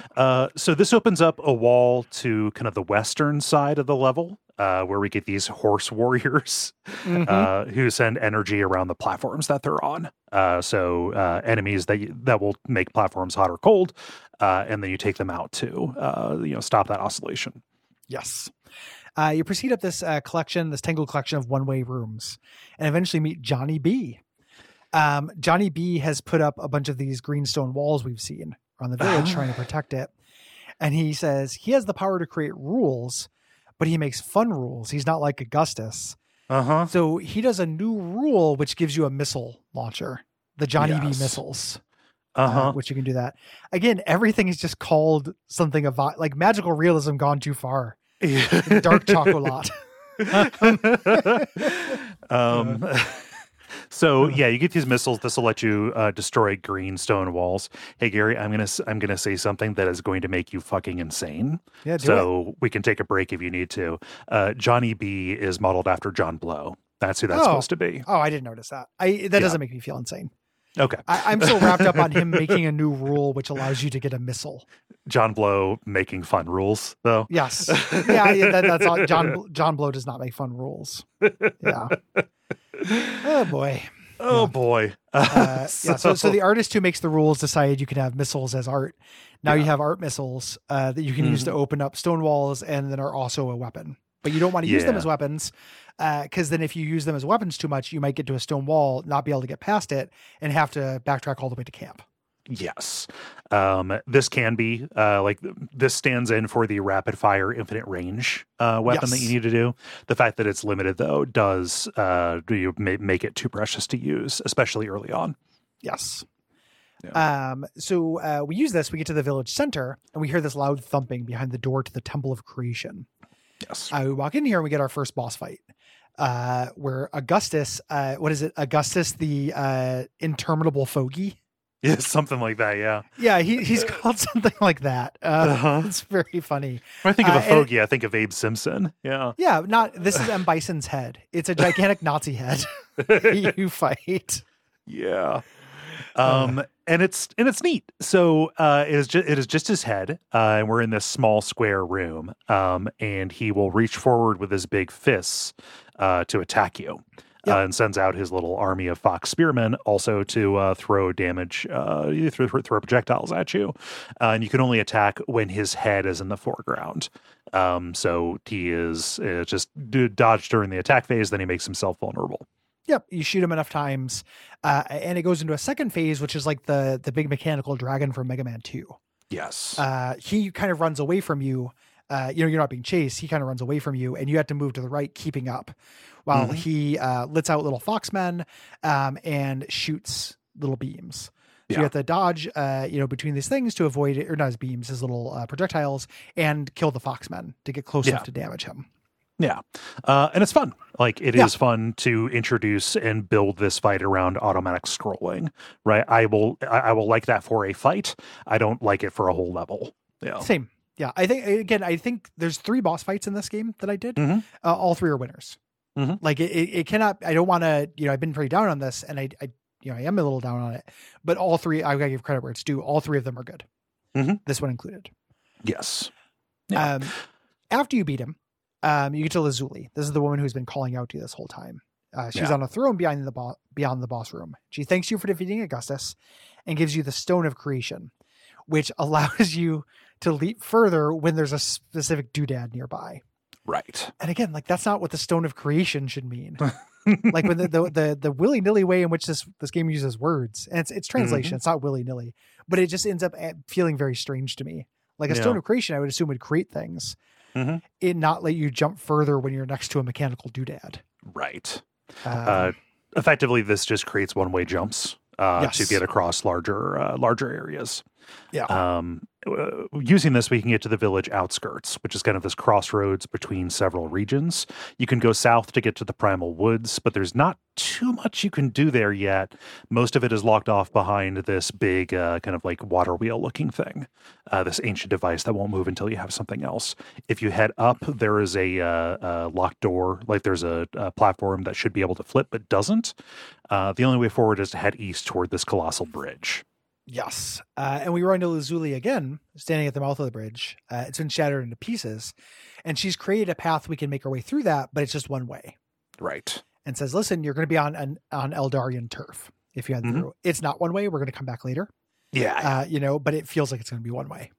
So this opens up a wall to kind of the western side of the level, where we get these horse warriors who send energy around the platforms that they're on. So enemies that will make platforms hot or cold, and then you take them out to stop that oscillation. Yes. You proceed up this this tangled collection of one-way rooms, and eventually meet Johnny B. Johnny B has put up a bunch of these green stone walls we've seen around the village trying to protect it. And he says he has the power to create rules, but he makes fun rules. He's not like Augustus. So he does a new rule, which gives you a missile launcher, the Johnny B missiles, which you can do that. Again, everything is just called something of like magical realism gone too far. Dark chocolate. So yeah, you get these missiles. This will let you destroy green stone walls. Hey Gary, I'm gonna say something that is going to make you fucking insane. Yeah, we can take a break if you need to. Johnny B is modeled after John Blow. That's who that's supposed to be. Oh, I didn't notice that. That doesn't make me feel insane. Okay. I'm so wrapped up on him making a new rule which allows you to get a missile. John Blow making fun rules, though. Yes. That's all. John Blow does not make fun rules. Yeah. Oh boy. Oh boy. So the artist who makes the rules decided you can have missiles as art. Now you have art missiles that you can use to open up stone walls and then are also a weapon. But you don't want to use them as weapons because then if you use them as weapons too much, you might get to a stone wall, not be able to get past it, and have to backtrack all the way to camp. Yes. This can be this stands in for the rapid fire infinite range weapon that you need to do. The fact that it's limited, though, does make it too precious to use, especially early on. Yes. Yeah. So we use this, we get to the village center, and we hear this loud thumping behind the door to the Temple of Creation. Yes. We walk in here and we get our first boss fight. Where Augustus, Augustus, the interminable fogey. Yeah, something like that. Yeah. Yeah, he's called something like that. It's very funny. When I think of a fogey, I think of Abe Simpson. Yeah. Yeah. This is M. Bison's head. It's a gigantic Nazi head. You fight. Yeah. And it's neat. So it is just his head, and we're in this small square room. And he will reach forward with his big fists to attack you. Yep. And sends out his little army of fox spearmen also to throw damage, throw projectiles at you. And you can only attack when his head is in the foreground. So he is just dodge during the attack phase, then he makes himself vulnerable. Yep, you shoot him enough times, and it goes into a second phase, which is like the big mechanical dragon from Mega Man 2. Yes. He kind of runs away from you. You're not being chased. He kind of runs away from you, and you have to move to the right, keeping up, while he lets out little foxmen and shoots little beams. So you have to dodge, between these things to avoid it, or not his beams, his little projectiles, and kill the foxmen to get close enough to damage him. Yeah. And it's fun. Like it is fun to introduce and build this fight around automatic scrolling, right? I will like that for a fight. I don't like it for a whole level. Yeah. Same. Yeah. I think there's 3 boss fights in this game that I did. All 3 are winners. Like it cannot, I don't want to, I've been pretty down on this and I am a little down on it, but all 3, I gotta give credit where it's due. All 3 of them are good. This one included. Yes. Yeah. After you beat him, you get to Lazuli. This is the woman who's been calling out to you this whole time. She's on a throne beyond the boss room. She thanks you for defeating Augustus and gives you the Stone of Creation, which allows you to leap further when there's a specific doodad nearby. Right. And again, like that's not what the Stone of Creation should mean. Like when the willy-nilly way in which this game uses words, and it's translation, it's not willy-nilly, but it just ends up feeling very strange to me. Like a Stone of Creation, I would assume would create things. It not let you jump further when you're next to a mechanical doodad. Right. Effectively, this just creates one-way jumps to get across larger areas. Yeah. Using this, we can get to the village outskirts, which is kind of this crossroads between several regions. You can go south to get to the Primal Woods, but there's not too much you can do there yet. Most of it is locked off behind this big kind of like water wheel looking thing, this ancient device that won't move until you have something else. If you head up, there is a locked door, like there's a platform that should be able to flip, but doesn't. The only way forward is to head east toward this colossal bridge. Yes. And we run into Lazuli again, standing at the mouth of the bridge. It's been shattered into pieces. And she's created a path we can make our way through that, but it's just one way. Right. And says, listen, you're going to be on Eldarian turf if you head through. It's not one way. We're going to come back later. Yeah. But it feels like it's going to be one way.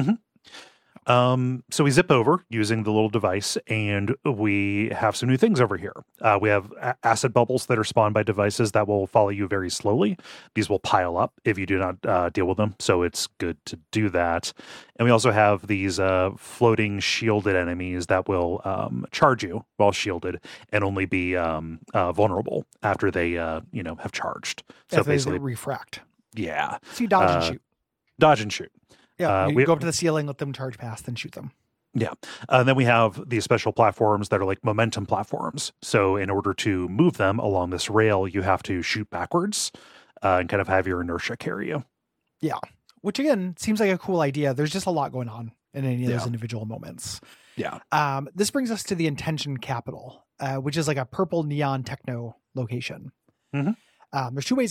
So we zip over using the little device, and we have some new things over here. We have acid bubbles that are spawned by devices that will follow you very slowly. These will pile up if you do not deal with them, so it's good to do that. And we also have these floating shielded enemies that will charge you while shielded and only be vulnerable after they have charged. So basically refract. Yeah. So you dodge and shoot. Dodge and shoot. Yeah, you go up to the ceiling, let them charge past, then shoot them. Yeah. And then we have these special platforms that are like momentum platforms. So in order to move them along this rail, you have to shoot backwards and kind of have your inertia carry you. Yeah. Which, again, seems like a cool idea. There's just a lot going on in any of those individual moments. Yeah. This brings us to the Intention Capital, which is like a purple neon techno location. There's 2 ways in.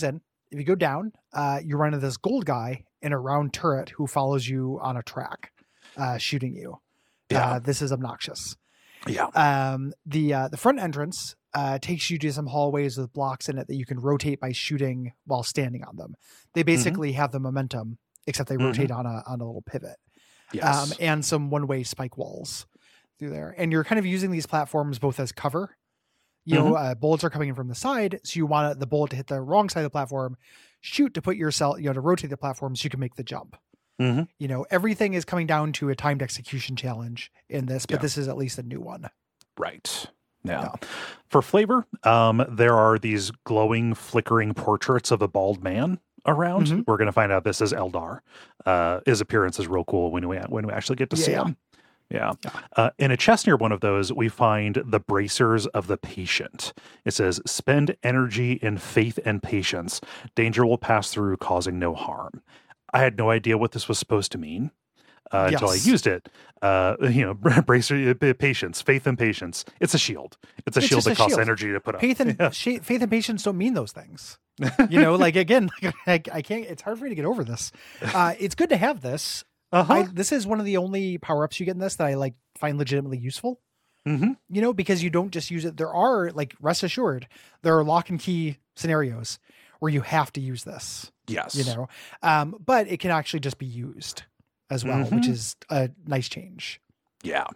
if you go down, you run into this gold guy in a round turret who follows you on a track, shooting you. Yeah. This is obnoxious. Yeah. The front entrance takes you to some hallways with blocks in it that you can rotate by shooting while standing on them. They basically have the momentum, except they rotate on a little pivot. Yes. And some one-way spike walls through there. And you're kind of using these platforms both as cover. You know, bullets are coming in from the side, so you want the bullet to hit the wrong side of the platform, shoot to put yourself, to rotate the platform so you can make the jump. You know, everything is coming down to a timed execution challenge in this, but this is at least a new one. Right. Yeah. For flavor, there are these glowing, flickering portraits of a bald man around. We're going to find out this is Eldar. His appearance is real cool when we actually get to see him. Yeah. In a chest near one of those, we find the bracers of the patient. It says, spend energy in faith and patience. Danger will pass through, causing no harm. I had no idea what this was supposed to mean until I used it. Bracer, patience, faith and patience. It's a shield. It's a shield that costs energy to put up. Faith and patience don't mean those things. Again, I can't, it's hard for me to get over this. It's good to have this. This is one of the only power-ups you get in this that I find legitimately useful. Because you don't just use it. There are, rest assured, there are lock and key scenarios where you have to use this. Yes. But it can actually just be used as well, which is a nice change. Yeah.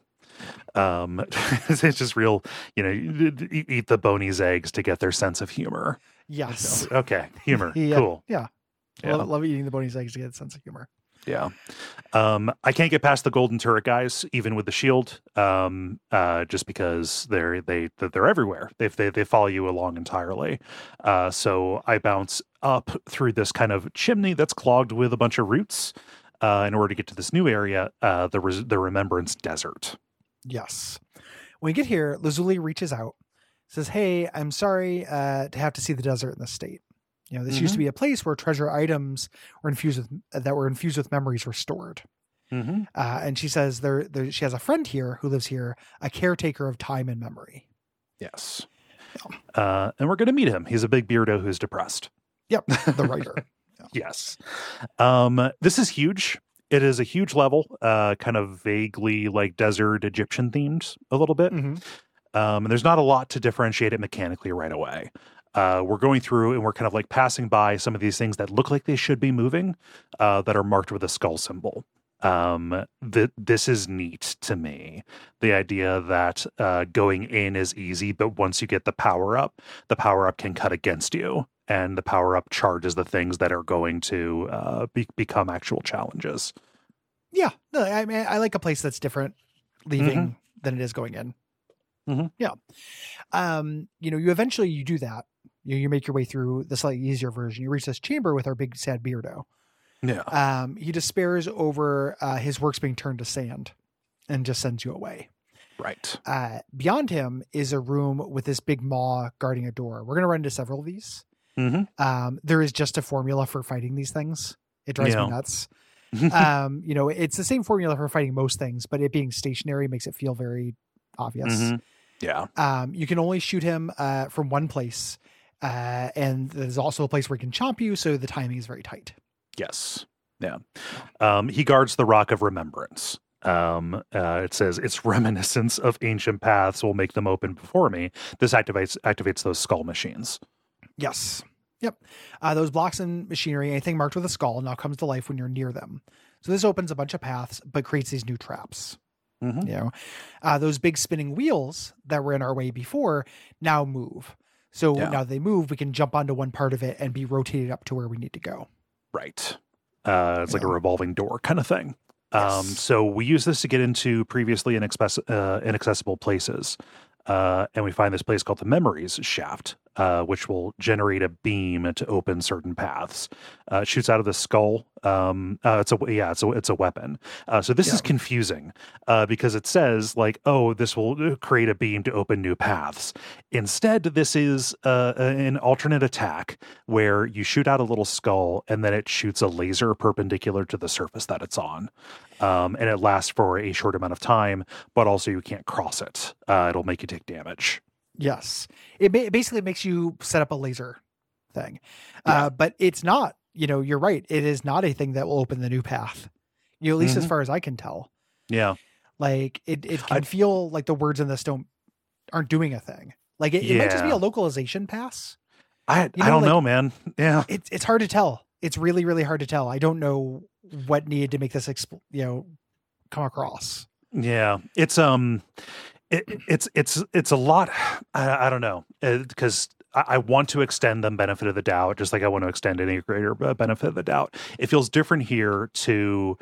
It's just real, eat the Boney's eggs to get their sense of humor. Yes. Okay. Humor. Cool. Yeah. Love eating the Boney's eggs to get a sense of humor. Yeah. I can't get past the golden turret guys, even with the shield, just because they're everywhere. They follow you along entirely. So I bounce up through this kind of chimney that's clogged with a bunch of roots in order to get to this new area, the Remembrance Desert. Yes. When we get here, Lazuli reaches out, says, "Hey, I'm sorry to have to see the desert in this state. This used to be a place where treasure items were infused with memories were stored." And she says she has a friend here who lives here, a caretaker of time and memory. Yes. And we're going to meet him. He's a big beardo who's depressed. Yep. The writer. Yes. This is huge. It is a huge level, kind of vaguely desert Egyptian themed a little bit. And there's not a lot to differentiate it mechanically right away. We're going through and we're kind of passing by some of these things that look like they should be moving, that are marked with a skull symbol. This is neat to me. The idea that going in is easy, but once you get the power up can cut against you, and the power up charges the things that are going to become actual challenges. Yeah, no, I mean, I like a place that's different leaving than it is going in. Yeah. You eventually do that. You make your way through the slightly easier version. You reach this chamber with our big sad beardo. Yeah. He despairs over his works being turned to sand and just sends you away. Right. Beyond him is a room with this big maw guarding a door. We're going to run into several of these. There is just a formula for fighting these things. It drives me nuts. It's the same formula for fighting most things, but it being stationary makes it feel very obvious. Yeah. You can only shoot him from one place. And there's also a place where he can chomp you, so the timing is very tight. Yes. Yeah. He guards the Rock of Remembrance. It says its reminiscence of ancient paths will make them open before me. This activates those skull machines. Yes. Yep. Those blocks and machinery, anything marked with a skull, now comes to life when you're near them. So this opens a bunch of paths, but creates these new traps. Those big spinning wheels that were in our way before now move. So now they move, we can jump onto one part of it and be rotated up to where we need to go. Right. It's like a revolving door kind of thing. So we use this to get into previously inaccessible places. And we find this place called the Memories Shaft, which will generate a beam to open certain paths. It shoots out of the skull. It's a weapon. So this is confusing because it says this will create a beam to open new paths. Instead, this is an alternate attack where you shoot out a little skull and then it shoots a laser perpendicular to the surface that it's on. And it lasts for a short amount of time, but also you can't cross it. It'll make you take damage. Yes. It basically makes you set up a laser thing. But it's not, you're right. It is not a thing that will open the new path. At least as far as I can tell. Yeah. Like it can feel like the words in this aren't doing a thing. Like it might just be a localization pass. I don't know, man. Yeah. It's hard to tell. It's really, really hard to tell. I don't know what needed to make this, come across. Yeah. It's a lot. I don't know, because I want to extend them benefit of the doubt, just like I want to extend any greater benefit of the doubt. It feels different here to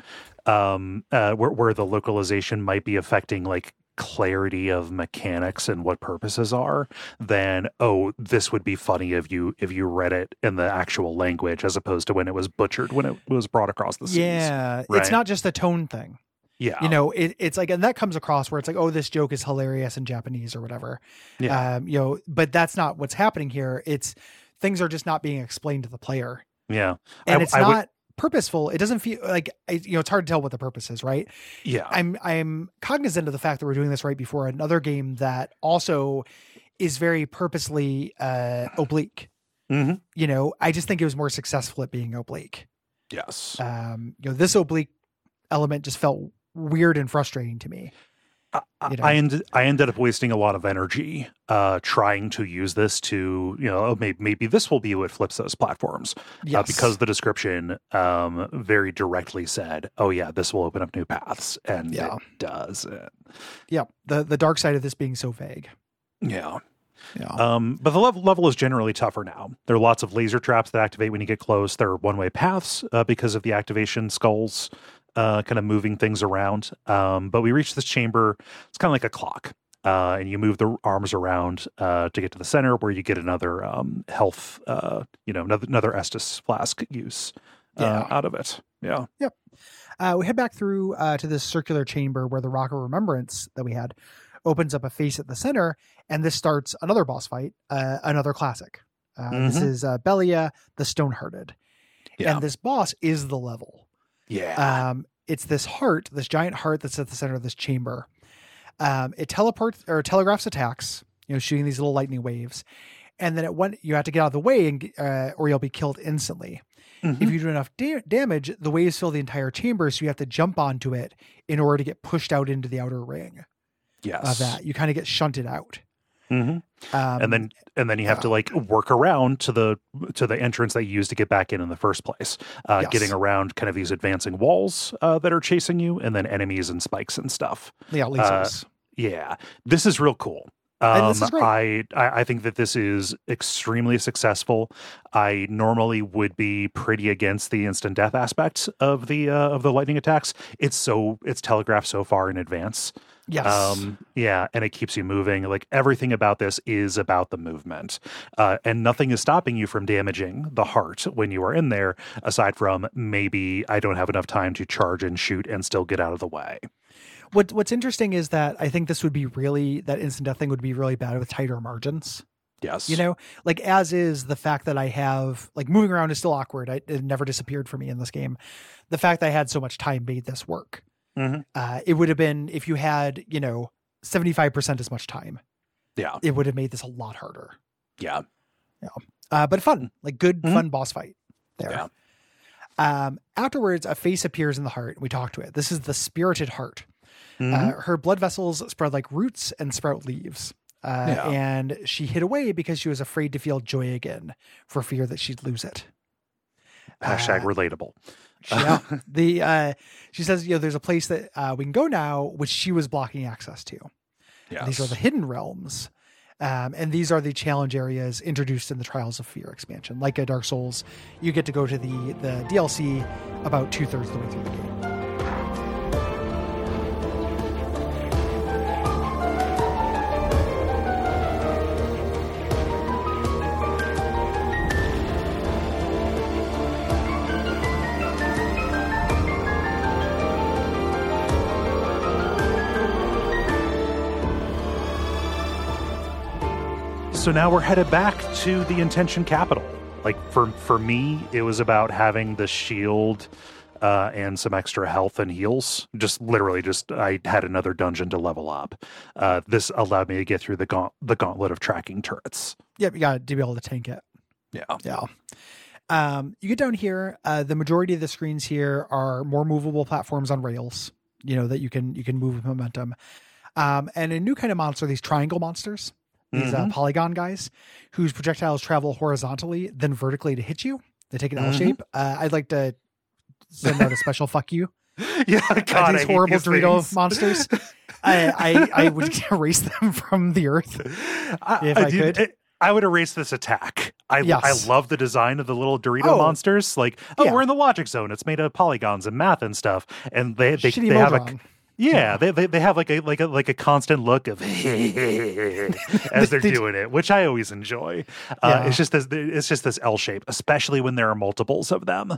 where the localization might be affecting like clarity of mechanics and what purposes are than, this would be funny if you read it in the actual language as opposed to when it was butchered when it was brought across the seas. Yeah, right? It's not just a tone thing. Yeah. It's like, and that comes across where it's like, this joke is hilarious in Japanese or whatever. Yeah. But that's not what's happening here. It's things are just not being explained to the player. Yeah. And it's not purposeful. It doesn't feel like, it's hard to tell what the purpose is, right? Yeah. I'm cognizant of the fact that we're doing this right before another game that also is very purposely oblique. Mm-hmm. I just think it was more successful at being oblique. Yes. This oblique element just felt weird and frustrating to me. I ended up wasting a lot of energy trying to use this to, maybe this will be what flips those platforms. Yes. Because the description very directly said, this will open up new paths. And it doesn't. Yeah. The dark side of this being so vague. Yeah. Yeah. But the level is generally tougher now. There are lots of laser traps that activate when you get close. There are one-way paths because of the activation skulls. Kind of moving things around. But we reach this chamber. It's kind of like a clock. And you move the arms around to get to the center where you get another health, another Estus flask use out of it. Yeah. Yep. We head back through to this circular chamber where the Rock of Remembrance that we had opens up a face at the center. And this starts another boss fight, another classic. This is Belia, the Stonehearted. Yeah. And this boss is the level. Yeah. It's this giant heart that's at the center of this chamber. It telegraphs attacks, shooting these little lightning waves. And then you have to get out of the way and or you'll be killed instantly. Mm-hmm. If you do enough damage, the waves fill the entire chamber. So you have to jump onto it in order to get pushed out into the outer ring. Yes. Of that. You kind of get shunted out. Mm-hmm. And then you have to like work around to the entrance that you used to get back in the first place, getting around kind of these advancing walls that are chasing you, and then enemies and spikes and stuff. Yeah, lasers. This is real cool. And this is great. I think that this is extremely successful. I normally would be pretty against the instant death aspect of the lightning attacks. It's telegraphed so far in advance. Yes. And it keeps you moving. Like everything about this is about the movement. And nothing is stopping you from damaging the heart when you are in there, aside from maybe I don't have enough time to charge and shoot and still get out of the way. What's interesting is that I think this would be that instant death thing would be really bad with tighter margins. Yes. Like as is the fact that I have like moving around is still awkward. It never disappeared for me in this game. The fact that I had so much time made this work. Mm-hmm. It would have been if you had, 75% as much time. Yeah. It would have made this a lot harder. Yeah. Yeah. But fun, like good, fun boss fight there. Yeah. Afterwards, a face appears in the heart. We talk to it. This is the spirited heart. Her blood vessels spread like roots and sprout leaves. And she hid away because she was afraid to feel joy again for fear that she'd lose it. Hashtag relatable. She says, there's a place that we can go now, which she was blocking access to. Yes. These are the hidden realms. And these are the challenge areas introduced in the Trials of Fear expansion. Like a Dark Souls, you get to go to the DLC about 2/3 of the way through the game. So now we're headed back to the Intention Capital. Like for me, it was about having the shield and some extra health and heals. I had another dungeon to level up. This allowed me to get through the gauntlet of tracking turrets. Yep, you got to be able to tank it. Yeah. You get down here, the majority of the screens here are more movable platforms on rails, that you can move with momentum. And a new kind of monster, these triangle monsters, these polygon guys whose projectiles travel horizontally, then vertically to hit you. They take an L shape. I'd like to send out a special fuck you. Yeah, God, these horrible Dorito monsters. I would erase them from the earth if I could. I would erase this attack. I love the design of the little Dorito monsters. Like, we're in the logic zone. It's made of polygons and math and stuff. And they have they have like a constant look of as they're doing it, which I always enjoy. It's just this L shape, especially when there are multiples of them.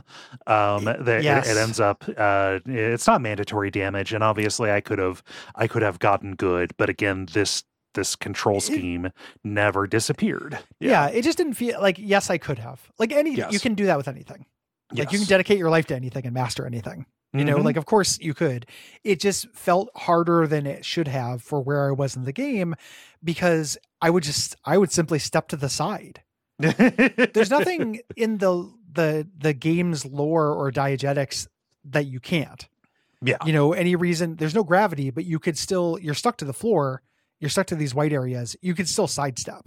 It ends up it's not mandatory damage, and obviously I could have gotten good, but again, this control scheme never disappeared. Yeah, it just didn't feel like, yes, I could have. Like you can do that with anything. Like you can dedicate your life to anything and master anything. Like, of course you could. It just felt harder than it should have for where I was in the game, because I would simply step to the side. There's nothing in the game's lore or diegetics that you can't. Yeah. Any reason, there's no gravity, but you're stuck to the floor. You're stuck to these white areas. You can still sidestep.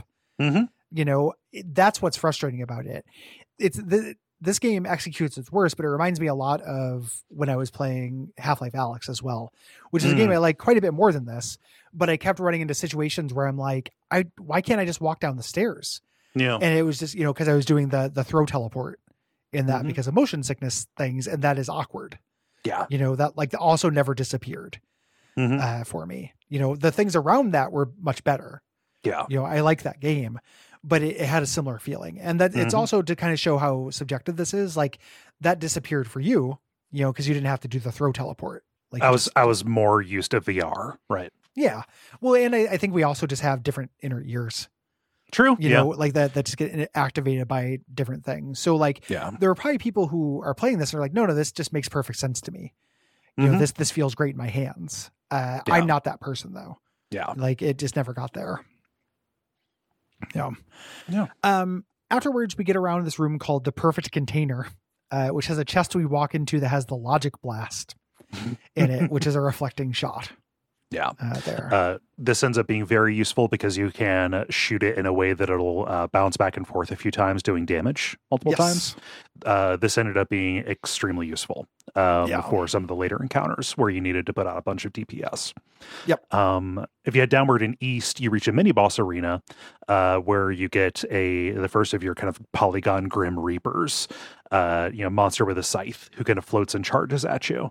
That's what's frustrating about it. This game executes its worst, but it reminds me a lot of when I was playing Half-Life Alyx as well, which is a game I like quite a bit more than this, but I kept running into situations where I'm like, why can't I just walk down the stairs? Yeah. And it was just, cause I was doing the throw teleport in that because of motion sickness things. And that is awkward. Yeah. That like also never disappeared for me. The things around that were much better. Yeah. I like that game, but it had a similar feeling. And that it's also to kind of show how subjective this is. Like that disappeared for you, cause you didn't have to do the throw teleport. Like I was more used to VR. Right. Yeah. Well, and I think we also just have different inner ears. True. Like that just get activated by different things. So like, there are probably people who are playing this and are like, no, this just makes perfect sense to me. This feels great in my hands. I'm not that person though. Yeah. Like it just never got there. Yeah. Afterwards we get around this room called the Perfect Container, which has a chest we walk into that has the Logic Blast in it, which is a reflecting shot. Yeah. There. This ends up being very useful because you can shoot it in a way that it'll bounce back and forth a few times, doing damage multiple times. This ended up being extremely useful for some of the later encounters where you needed to put out a bunch of DPS. Yep. If you head downward and east, you reach a mini boss arena where you get the first of your kind of polygon Grim Reapers, monster with a scythe who kind of floats and charges at you.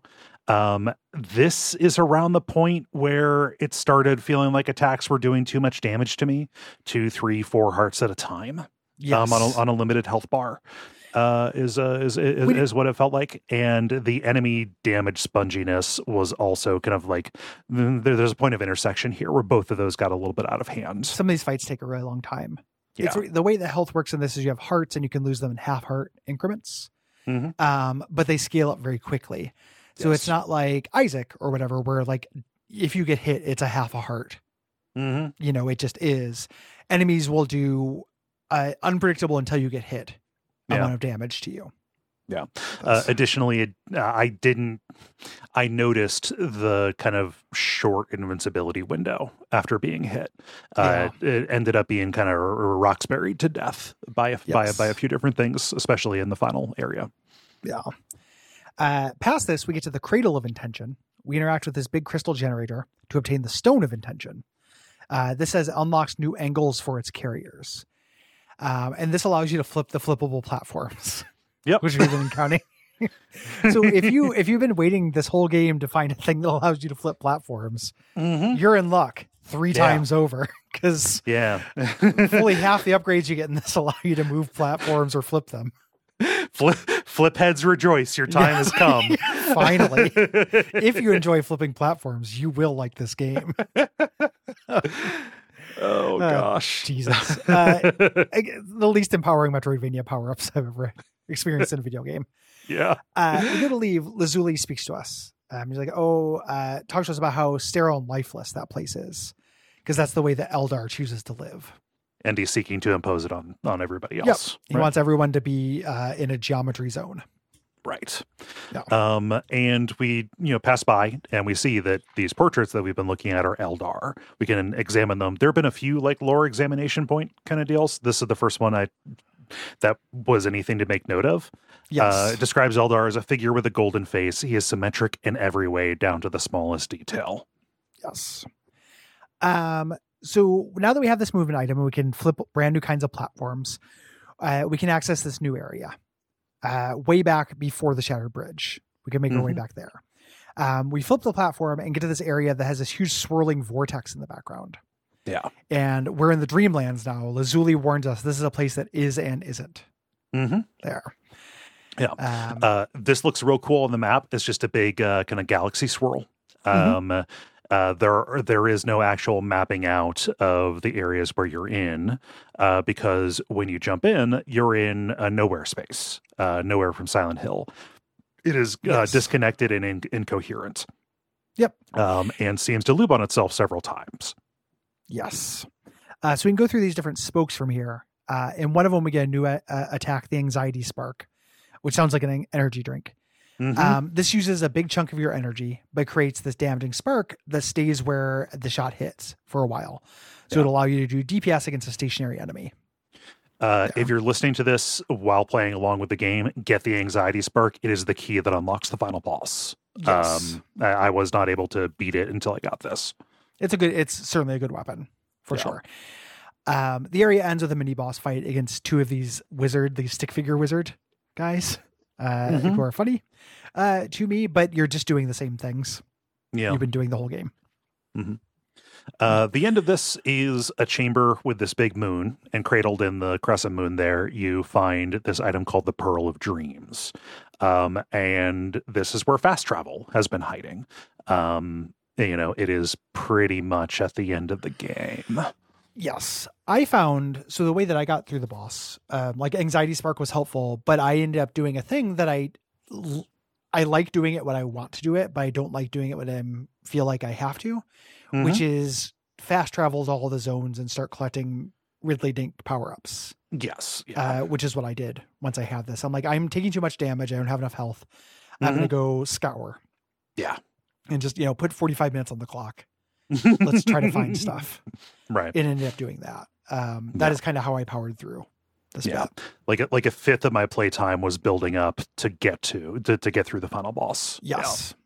This is around the point where it started feeling like attacks were doing too much damage to me. 2, 3, 4 hearts at a time. Yes. On a limited health bar. Is what it felt like, and the enemy damage sponginess was also kind of like there's a point of intersection here where both of those got a little bit out of hand. Some of these fights take a really long time. Yeah. The way that health works in this is you have hearts and you can lose them in half heart increments, but they scale up very quickly. So it's not like Isaac or whatever, where like if you get hit, it's a half a heart. It just is. Enemies will do unpredictable until you get hit amount of damage to you. Yeah. Additionally, I noticed the kind of short invincibility window after being hit. It ended up being kind of Roxbury to death by a few different things, especially in the final area. Yeah. Past this, we get to the Cradle of Intention. We interact with this big crystal generator to obtain the Stone of Intention. This says unlocks new angles for its carriers. And this allows you to flip the flippable platforms. Yep. Which we've been counting. So if you've been waiting this whole game to find a thing that allows you to flip platforms, you're in luck 3 times over. Because fully half the upgrades you get in this allow you to move platforms or flip them. Flip heads rejoice, your time has come. Finally. If you enjoy flipping platforms, you will like this game. Oh gosh. Jesus. The least empowering Metroidvania power-ups I've ever experienced in a video game. Yeah. We go to leave. Lazuli speaks to us. He's like, talks to us about how sterile and lifeless that place is. Because that's the way that Eldar chooses to live. and he's seeking to impose it on everybody else. Yep. He wants everyone to be in a geometry zone. Right. Yeah. And we, pass by and we see that these portraits that we've been looking at are Eldar. We can examine them. There have been a few like lore examination point kind of deals. This is the first one that was anything to make note of. Yes. It describes Eldar as a figure with a golden face. He is symmetric in every way, down to the smallest detail. Yes. So now that we have this movement item and we can flip brand new kinds of platforms, we can access this new area. Way back before the Shattered Bridge. We can make our way back there. We flip the platform and get to this area that has this huge swirling vortex in the background. Yeah. And we're in the Dreamlands now. Lazuli warns us this is a place that is and isn't there. Yeah. This looks real cool on the map. It's just a big kind of galaxy swirl. There is no actual mapping out of the areas where you're in, because when you jump in, you're in a nowhere space, nowhere from Silent Hill. It is disconnected and incoherent. Yep. And seems to loop on itself several times. Yes. So we can go through these different spokes from here. And one of them, we get a new attack, the Anxiety Spark, which sounds like an energy drink. This uses a big chunk of your energy, but creates this damaging spark that stays where the shot hits for a while. So it'll allow you to do DPS against a stationary enemy. If you're listening to this while playing along with the game, get the Anxiety Spark. It is the key that unlocks the final boss. Yes. I was not able to beat it until I got this. It's certainly a good weapon for sure. The area ends with a mini boss fight against two of these stick figure wizard guys, who are funny to me, but you're just doing the same things you've been doing the whole game. The end of this is a chamber with this big moon, and cradled in the crescent moon there, you find this item called the Pearl of Dreams. And this is where fast travel has been hiding. It is pretty much at the end of the game. Yes. I found, so the way that I got through the boss, like Anxiety Spark was helpful, but I ended up doing a thing that I like doing it when I want to do it, but I don't like doing it when I feel like I have to, which is fast travel to all the zones and start collecting Ridley Dink power-ups. Yes. Which is what I did once I had this. I'm like, I'm taking too much damage. I don't have enough health. I'm going to go scour. Yeah. And just, put 45 minutes on the clock. Let's try to find stuff. Right. And ended up doing that. That is kind of how I powered through this bit. Like a fifth of my playtime was building up to get to get through the final boss. Yes.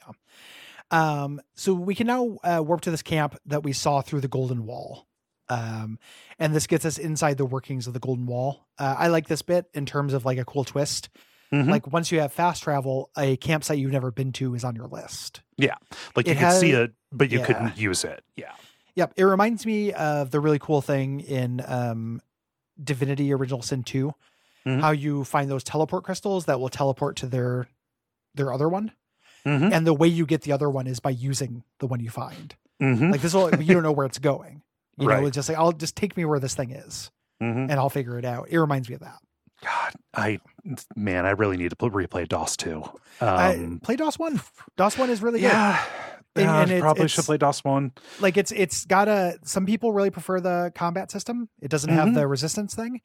Yeah. So we can now warp to this camp that we saw through the Golden Wall. And this gets us inside the workings of the Golden Wall. I like this bit in terms of like a cool twist. Like once you have fast travel, a campsite you've never been to is on your list. Yeah. Like you could see it, but you couldn't use it. Yeah. Yep. It reminds me of the really cool thing in Divinity Original Sin 2, how you find those teleport crystals that will teleport to their other one. And the way you get the other one is by using the one you find. Like you don't know where it's going. It's just like, I'll just take me where this thing is and I'll figure it out. It reminds me of that. God, I really need to replay DOS 2. Play DOS 1. DOS 1 is really good. Yeah. And probably should play DOS 1. Like it's got some people really prefer the combat system. It doesn't have the resistance thing.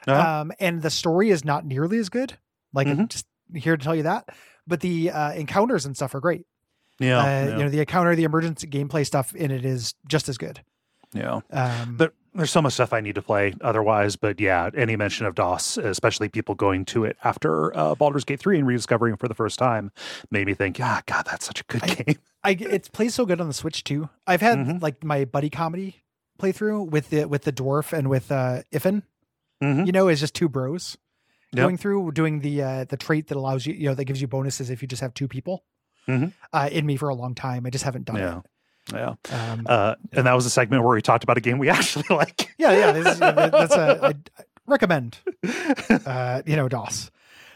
And the story is not nearly as good. Like I'm just here to tell you that. But the encounters and stuff are great. The encounter, the emergency gameplay stuff in it is just as good. Yeah. There's so much stuff I need to play otherwise, but yeah, any mention of DOS, especially people going to it after Baldur's Gate 3 and rediscovering it for the first time, made me think, God, that's such a good game. It plays so good on the Switch too. I've had like my buddy comedy playthrough with the dwarf and with Ifin. It's just two bros going through doing the trait that allows you, that gives you bonuses if you just have two people. In me for a long time. I just haven't done it. Yeah. And that was a segment where we talked about a game we actually like. I recommend, DOS.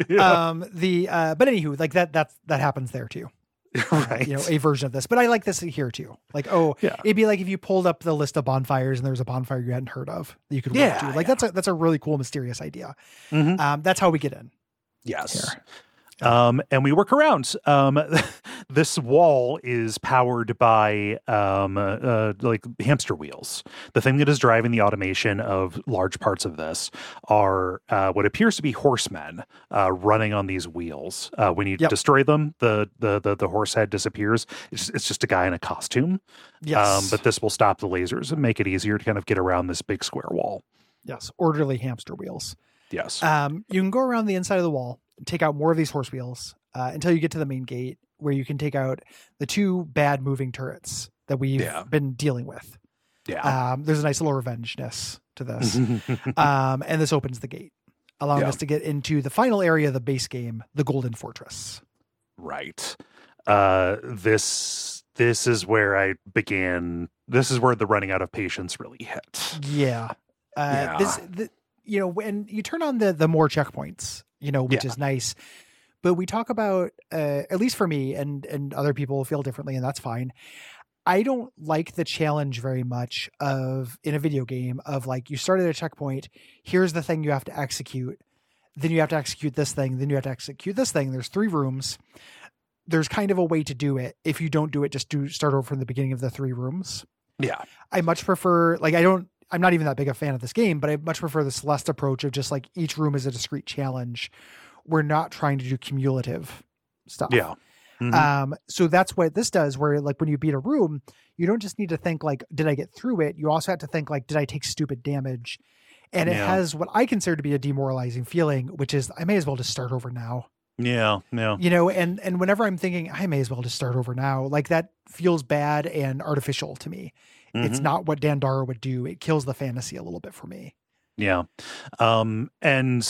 But anywho, like that happens there too. Right. A version of this, but I like this here too. Like, it'd be like if you pulled up the list of bonfires and there was a bonfire you hadn't heard of that you could walk to. Like that's a really cool, mysterious idea. That's how we get in. Yes. And we work around. This wall is powered by like hamster wheels. The thing that is driving the automation of large parts of this are what appears to be horsemen running on these wheels. When you destroy them, the horse head disappears. It's just a guy in a costume. Yes. But this will stop the lasers and make it easier to kind of get around this big square wall. Yes. Orderly hamster wheels. Yes. You can go around the inside of the wall, take out more of these horse wheels until you get to the main gate, where you can take out the two bad moving turrets that we've been dealing with. Yeah. There's a nice little revengeness to this. And this opens the gate, allowing us to get into the final area of the base game, the Golden Fortress. Right. This is where I began. This is where the running out of patience really hit. Yeah. When you turn on the more checkpoints, which is nice. But we talk about, at least for me, and other people feel differently, and that's fine. I don't like the challenge very much in a video game of like, you start at a checkpoint, here's the thing you have to execute, then you have to execute this thing, then you have to execute this thing. There's 3 rooms. There's kind of a way to do it. If you don't do it, just start over from the beginning of the 3 rooms. Yeah. I much prefer, I'm not even that big a fan of this game, but I much prefer the Celeste approach of just like each room is a discrete challenge. We're not trying to do cumulative stuff. Yeah. So that's what this does, where like when you beat a room, you don't just need to think like, did I get through it? You also have to think like, did I take stupid damage? And it has what I consider to be a demoralizing feeling, which is I may as well just start over now. Yeah. Yeah. And whenever I'm thinking I may as well just start over now, like that feels bad and artificial to me. It's not what Dandara would do. It kills the fantasy a little bit for me. Yeah. And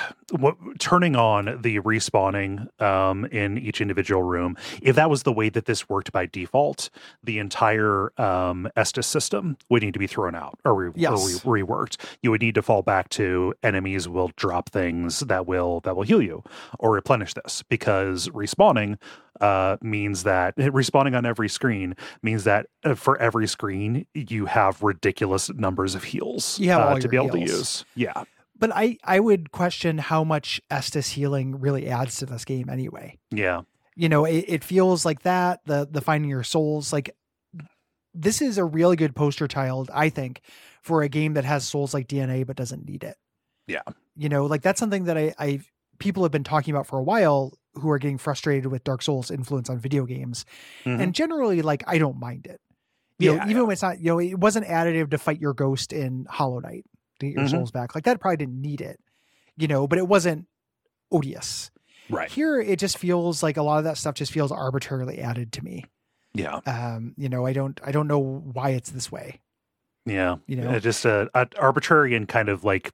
turning on the respawning in each individual room, if that was the way that this worked by default, the entire Estus system would need to be thrown out or reworked. You would need to fall back to enemies will drop things that will heal you or replenish this, because respawning means that respawning on every screen means that for every screen you have ridiculous numbers of heals to be able to use. Yeah. But I would question how much Estus healing really adds to this game anyway. Yeah. It feels like that, the finding your souls, like this is a really good poster child, I think, for a game that has souls like DNA but doesn't need it. Yeah. Like that's something that people have been talking about for a while, who are getting frustrated with Dark Souls influence on video games. And generally, like, I don't mind it. Even when it's not, it wasn't additive to fight your ghost in Hollow Knight to get your souls back. Like that probably didn't need it, but it wasn't odious. Right. Here, it just feels like a lot of that stuff just feels arbitrarily added to me. Yeah. I don't know why it's this way. Yeah. Just arbitrary and kind of like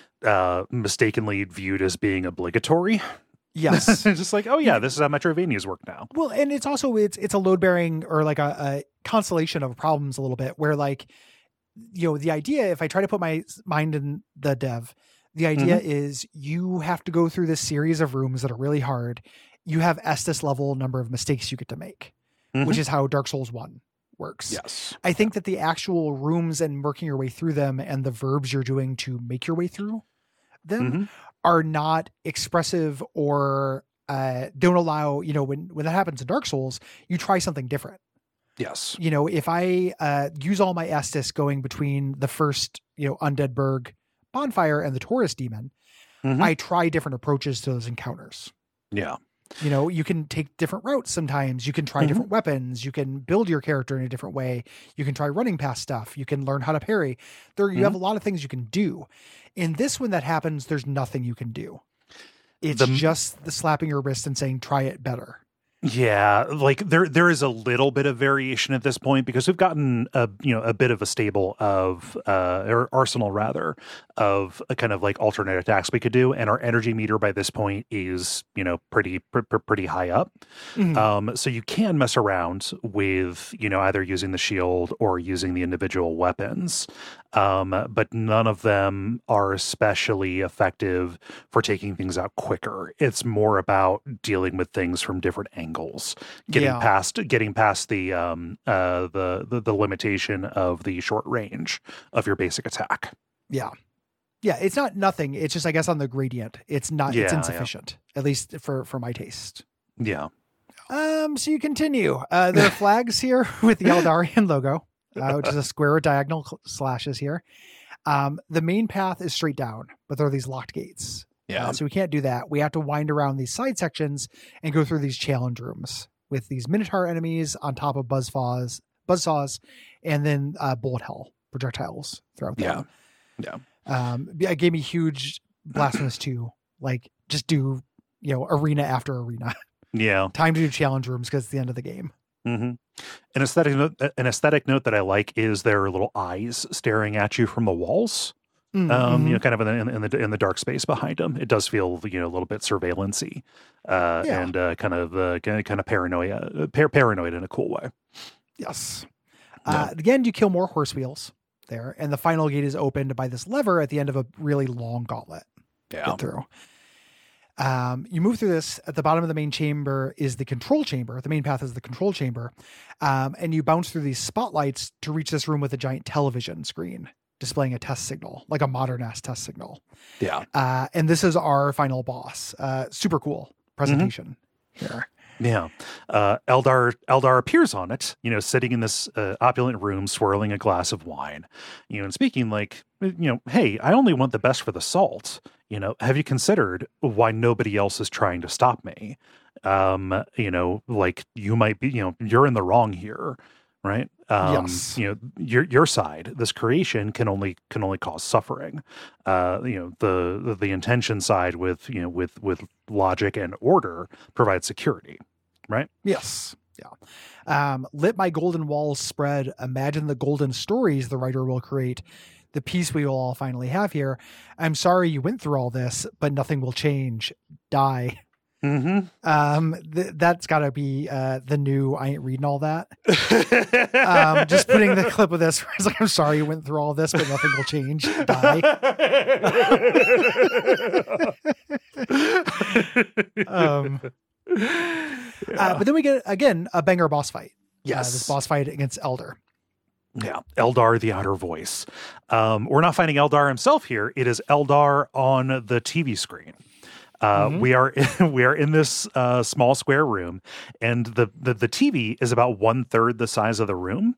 mistakenly viewed as being obligatory. Yes. It's just like, oh yeah, this is how Metroidvanias work now. Well, and it's also, it's a load bearing or like a constellation of problems a little bit where like, the idea, if I try to put my mind in the dev, the idea is you have to go through this series of rooms that are really hard. You have Estus level number of mistakes you get to make, which is how Dark Souls 1 works. Yes. I think that the actual rooms and working your way through them and the verbs you're doing to make your way through them are not expressive or don't allow, when that happens in Dark Souls, you try something different. Yes. If I use all my Estus going between the first, Undead Burg bonfire and the Taurus demon, I try different approaches to those encounters. Yeah. You can take different routes sometimes. You can try different weapons. You can build your character in a different way. You can try running past stuff. You can learn how to parry. You have a lot of things you can do. In this, when that happens, there's nothing you can do. It's just the slapping your wrist and saying, try it better. Yeah, like there is a little bit of variation at this point because we've gotten a bit of a stable of or arsenal rather of a kind of like alternate attacks we could do, and our energy meter by this point is pretty high up. So you can mess around with either using the shield or using the individual weapons, but none of them are especially effective for taking things out quicker. It's more about dealing with things from different angles, getting past the limitation of the short range of your basic attack. Yeah. Yeah, it's not nothing. It's just, I guess, on the gradient. It's not. It's insufficient, at least for my taste. Yeah. So you continue. There are flags here with the Eldarian logo, which is a square with diagonal slashes here. The main path is straight down, but there are these locked gates. Yeah. So we can't do that. We have to wind around these side sections and go through these challenge rooms with these Minotaur enemies on top of buzzsaws, and then bullet hell projectiles throughout them. Yeah. It gave me huge Blasphemous 2. Like, just do, arena after arena. Yeah. Time to do challenge rooms because it's the end of the game. Mm-hmm. An aesthetic note that I like is there are little eyes staring at you from the walls. Mm-hmm. Kind of in the dark space behind them. It does feel, a little bit surveillance-y, and kind of paranoid in a cool way. Yes. Again, you kill more horse wheels there, and the final gate is opened by this lever at the end of a really long gauntlet. Yeah. Get through. You move through this. At the bottom of the main chamber is the control chamber. The main path is the control chamber. And you bounce through these spotlights to reach this room with a giant television screen displaying a test signal, like a modern ass test signal. Yeah. And this is our final boss. Super cool presentation here. Yeah. Eldar appears on it, sitting in this opulent room, swirling a glass of wine, and speaking like, hey, I only want the best for the salt. Have you considered why nobody else is trying to stop me? Like you might be, you're in the wrong here. Right. Yes. Your side, this creation can only cause suffering. The intention side with logic and order provides security. Right. Yes. Yeah. Let my golden walls spread. Imagine the golden stories the writer will create. The peace we will all finally have here. I'm sorry you went through all this, but nothing will change. Die. Mm-hmm. That's got to be the new I ain't reading all that. Just putting the clip of this where it's like, I'm sorry you went through all this, but nothing will change. Die. But then we get again a banger boss fight. Yes, this boss fight against Eldar. Yeah, Eldar, the outer voice. We're not finding Eldar himself here. It is Eldar on the TV screen. We are in this small square room, and the TV is about 1/3 the size of the room,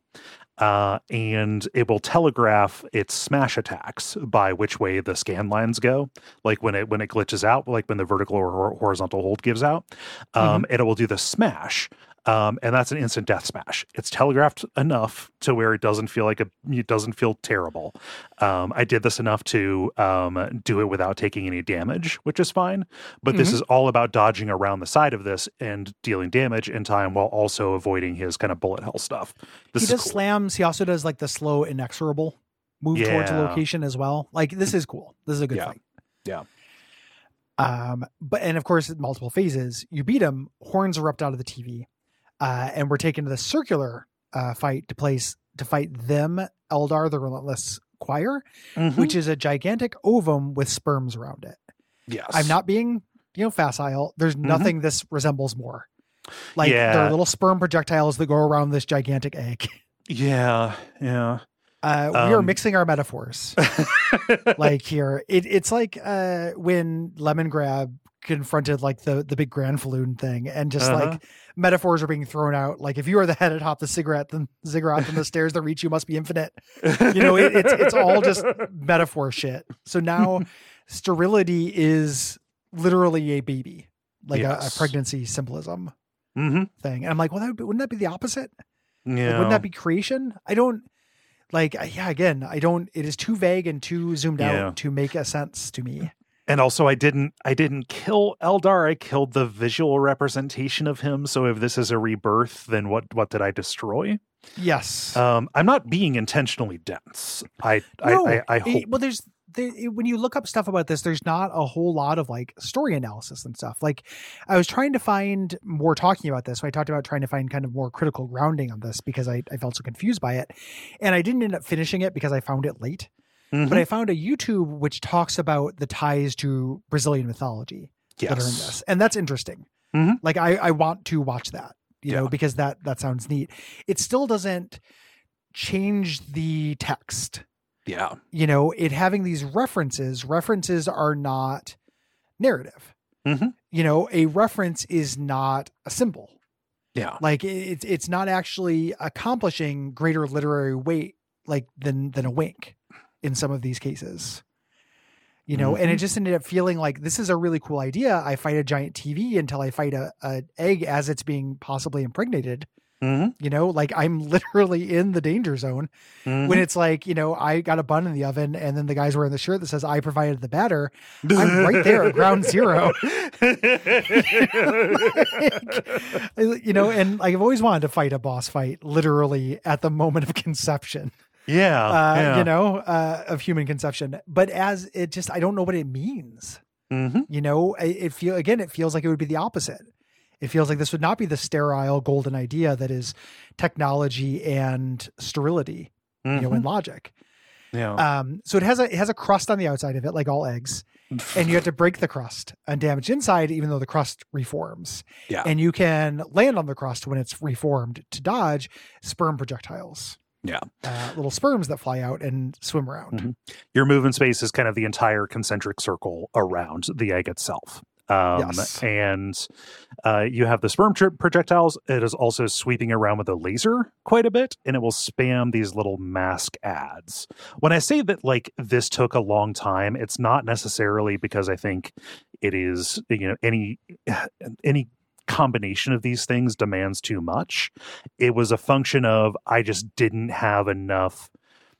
and it will telegraph its smash attacks by which way the scan lines go. Like when it glitches out, like when the vertical or horizontal hold gives out, and it will do the smash. And that's an instant death smash. It's telegraphed enough to where it doesn't feel terrible. I did this enough to do it without taking any damage, which is fine. But this is all about dodging around the side of this and dealing damage in time while also avoiding his kind of bullet hell stuff. He does slams. He also does like the slow inexorable move towards a location as well. Like this is cool. This is a good fight. Yeah. But of course, multiple phases. You beat him. Horns erupt out of the TV. And we're taken to the circular fight to fight them, Eldar, the Relentless Choir, which is a gigantic ovum with sperms around it. Yes. I'm not being, facile. There's nothing this resembles more. Like there are little sperm projectiles that go around this gigantic egg. Yeah. We are mixing our metaphors. Like here, it's like when Lemongrab confronted like the big Granfaloon thing, and just like metaphors are being thrown out. Like if you are the head atop the ziggurat, then the stairs that reach you must be infinite. It's all just metaphor shit. So now sterility is literally a baby, like a pregnancy symbolism thing. And I'm like, well, wouldn't that be the opposite? Yeah. Like, wouldn't that be creation? I don't like, again, it is too vague and too zoomed out to make a sense to me. And also I didn't kill Eldar. I killed the visual representation of him. So if this is a rebirth, then what did I destroy? Yes. I'm not being intentionally dense. I hope. Well, when you look up stuff about this, there's not a whole lot of like story analysis and stuff. Like I was trying to find more talking about this. So I talked about trying to find kind of more critical grounding on this because I felt so confused by it. And I didn't end up finishing it because I found it late. But I found a YouTube which talks about the ties to Brazilian mythology that are in this. And that's interesting. Like I want to watch that, because that sounds neat. It still doesn't change the text. Yeah. You know, it having these references are not narrative. Mm-hmm. You know, a reference is not a symbol. Yeah. Like it's not actually accomplishing greater literary weight like than a wink in some of these cases. You know, and it just ended up feeling like this is a really cool idea. I fight a giant TV until I fight a egg as it's being possibly impregnated. You know, like I'm literally in the danger zone when it's like, you know, I got a bun in the oven and then the guy's wearing the shirt that says I provided the batter. I'm right there at ground zero. Like, you know, and I've always wanted to fight a boss fight literally at the moment of conception. Yeah. You know, of human conception, but as it just, I don't know what it means. You know, it feels like it would be the opposite. It feels like this would not be the sterile golden idea that is technology and sterility, you know, and logic. Yeah. So it has a crust on the outside of it, like all eggs, and you have to break the crust and damage inside, even though the crust reforms. Yeah. And you can land on the crust when it's reformed to dodge sperm projectiles. Yeah. Little sperms that fly out and swim around. Your movement space is kind of the entire concentric circle around the egg itself. Yes. And you have the sperm projectiles. It is also sweeping around with a laser quite a bit, and it will spam these little mask ads. When I say that, like, this took a long time, it's not necessarily because I think it is, you know, any combination of these things demands too much. It was a function of I just didn't have enough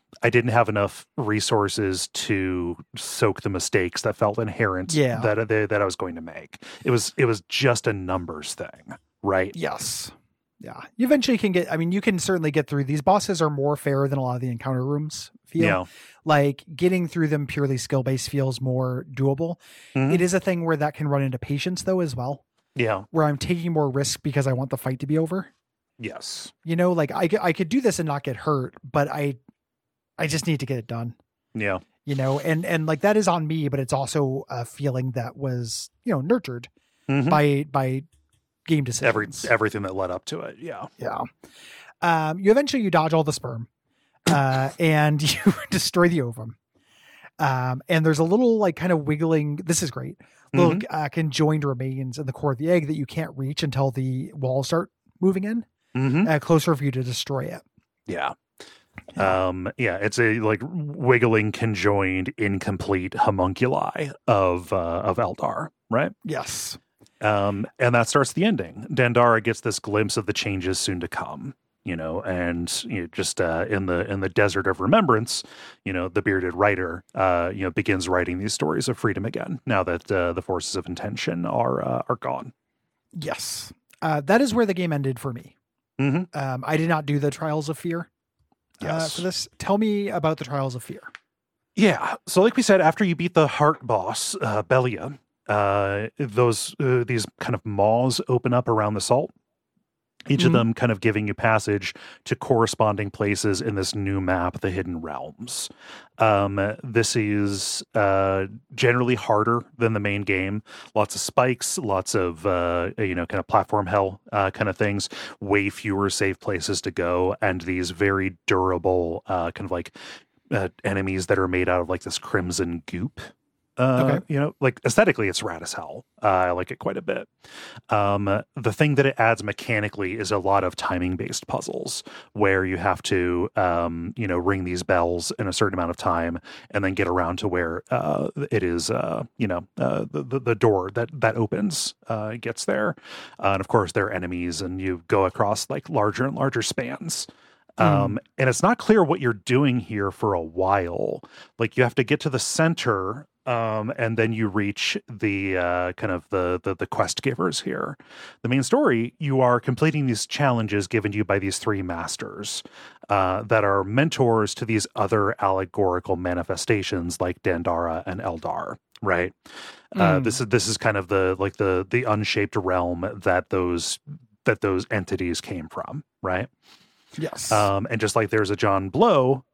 resources to soak the mistakes that felt inherent that I was going to make. It was just a numbers thing, right? Yes. Yeah. You eventually can you can certainly get through. These bosses are more fair than a lot of the encounter rooms feel. Yeah. Like getting through them purely skill-based feels more doable. It is a thing where that can run into patience though as well. Yeah. Where I'm taking more risk because I want the fight to be over. Yes. You know, like I could do this and not get hurt, but I just need to get it done. Yeah. You know, and like that is on me, but it's also a feeling that was, you know, nurtured by game decisions. Everything that led up to it. Yeah. Yeah. You dodge all the sperm, and you destroy the ovum. And there's a little like kind of wiggling. This is great. Little conjoined remains in the core of the egg that you can't reach until the walls start moving in, closer for you to destroy it. Yeah. It's a like wiggling, conjoined, incomplete homunculi of Eldar, right? Yes. And that starts the ending. Dandara gets this glimpse of the changes soon to come, you know, and you know, just in the desert of remembrance, you know, the bearded writer, begins writing these stories of freedom again. Now that the forces of intention are gone. Yes, that is where the game ended for me. I did not do the Trials of Fear. For this, tell me about the Trials of Fear. Yeah, so like we said, after you beat the heart boss, Belia, these kind of maws open up around the salt. Each of them kind of giving you passage to corresponding places in this new map, the Hidden Realms. This is generally harder than the main game. Lots of spikes, lots of kind of platform hell kind of things. Way fewer safe places to go, and these very durable kind of like enemies that are made out of like this crimson goop. You know, like aesthetically, it's rad as hell. I like it quite a bit. The thing that it adds mechanically is a lot of timing-based puzzles where you have to, ring these bells in a certain amount of time and then get around to where it is, the door that opens gets there. And of course, there are enemies, and you go across like larger and larger spans. And it's not clear what you're doing here for a while. Like you have to get to the center. And then you reach the kind of the quest givers here. The main story, you are completing these challenges given to you by these three masters that are mentors to these other allegorical manifestations like Dandara and Eldar, right? This is kind of the unshaped realm that those entities came from, right? Yes. And just like there's a John Blow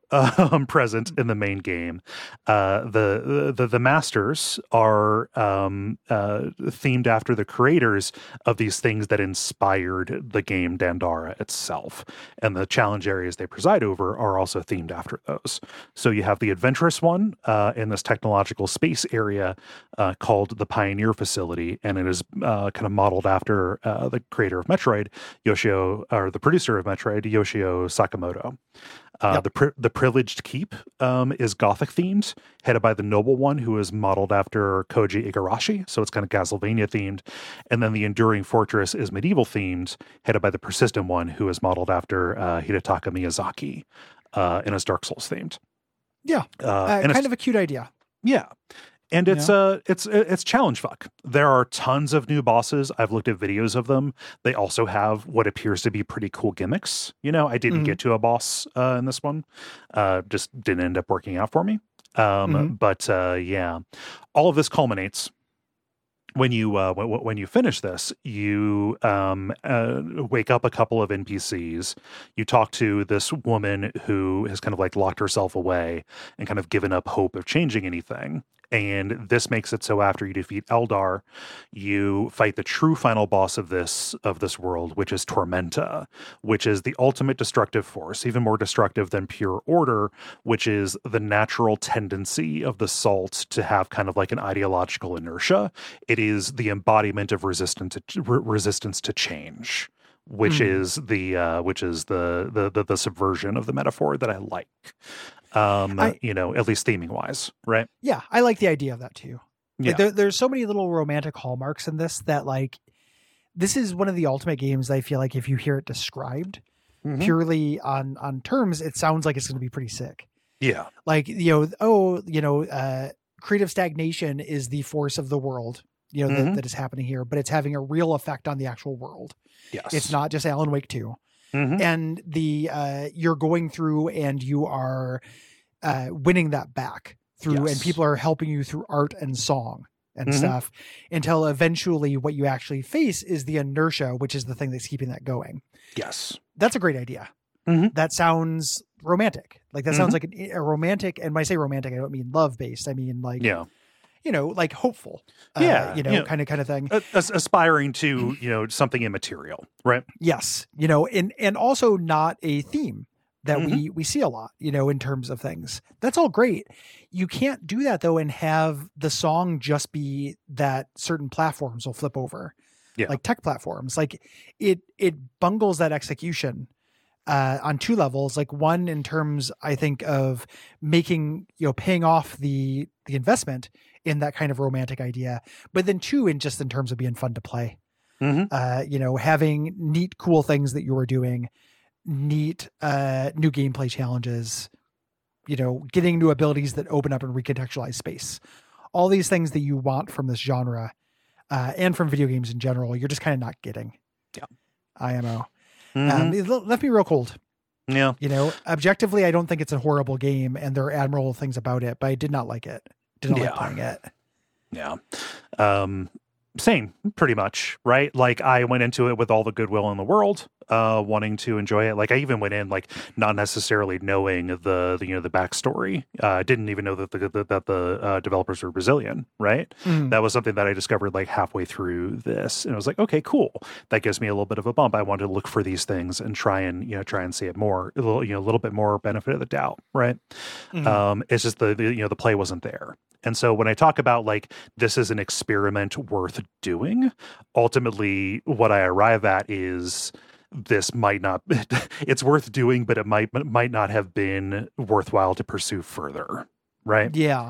present in the main game. The masters are themed after the creators of these things that inspired the game Dandara itself, and the challenge areas they preside over are also themed after those. So you have the adventurous one in this technological space area called the Pioneer Facility, and it is kind of modeled after the creator of Metroid, or the producer of Metroid, Yoshio Sakamoto. The Privileged Keep is Gothic themed, headed by the Noble One, who is modeled after Koji Igarashi, so it's kind of Castlevania themed. And then the Enduring Fortress is medieval themed, headed by the Persistent One, who is modeled after Hidetaka Miyazaki, and is Dark Souls themed. Yeah, and kind of a cute idea. Yeah. And it's challenge fuck. There are tons of new bosses. I've looked at videos of them. They also have what appears to be pretty cool gimmicks. I didn't get to a boss in this one. Just didn't end up working out for me. But yeah, all of this culminates when you finish this. You wake up a couple of NPCs. You talk to this woman who has kind of like locked herself away and kind of given up hope of changing anything. And this makes it so after you defeat Eldar, you fight the true final boss of this world, which is Tormenta, which is the ultimate destructive force, even more destructive than pure order, which is the natural tendency of the salt to have kind of like an ideological inertia. It is the embodiment of resistance to change, which is the subversion of the metaphor that I like. At least theming wise, right? Yeah, I like the idea of that too. Yeah. Like there's so many little romantic hallmarks in this that like, this is one of the ultimate games. I feel like if you hear it described purely on terms, it sounds like it's going to be pretty sick. Yeah. Like, creative stagnation is the force of the world, that is happening here, but it's having a real effect on the actual world. Yes. It's not just Alan Wake 2. And you're going through and you are winning that back through, and people are helping you through art and song and stuff, until eventually what you actually face is the inertia, which is the thing that's keeping that going. Yes. That's a great idea. That sounds romantic. Like that sounds like a romantic, and when I say romantic, I don't mean love based. I mean like, like hopeful, kind of thing. Aspiring to, something immaterial, right? Yes. And also not a theme that we see a lot, in terms of things. That's all great. You can't do that though and have the song just be that certain platforms will flip over, like tech platforms. Like it bungles that execution on two levels. Like one, in terms, I think, of making, paying off the investment in that kind of romantic idea, but then two, in terms of being fun to play, having neat, cool things that you were doing, neat, new gameplay challenges, getting new abilities that open up and recontextualize space, all these things that you want from this genre, and from video games in general, you're just kind of not getting. Yeah. IMO. It left me real cold. Yeah. Objectively, I don't think it's a horrible game, and there are admirable things about it, but I did not like it. Didn't like playing it. Yeah. Same, pretty much, right? Like I went into it with all the goodwill in the world, wanting to enjoy it. Like I even went in like not necessarily knowing the backstory. Didn't even know that the developers were Brazilian, right? That was something that I discovered like halfway through this, and I was like, okay, cool. That gives me a little bit of a bump. I wanted to look for these things and try and see it more, a little bit more benefit of the doubt, right? It's just the play wasn't there. And so when I talk about like this is an experiment worth doing, ultimately what I arrive at is this might not, it's worth doing, but it might not have been worthwhile to pursue further. Right. Yeah.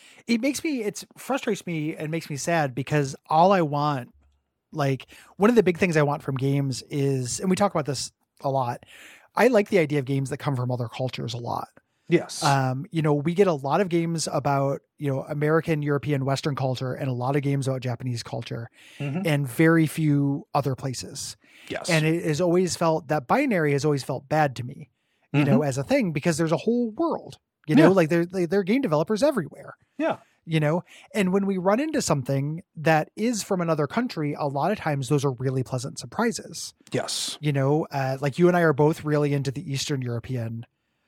It frustrates me and makes me sad, because all I want, like one of the big things I want from games is, and we talk about this a lot, I like the idea of games that come from other cultures a lot. Yes. We get a lot of games about, American, European, Western culture, and a lot of games about Japanese culture, and very few other places. Yes. And it has always felt, that binary has always felt bad to me, as a thing, because there's a whole world, like there are game developers everywhere. Yeah. And when we run into something that is from another country, a lot of times those are really pleasant surprises. Yes. Like you and I are both really into the Eastern European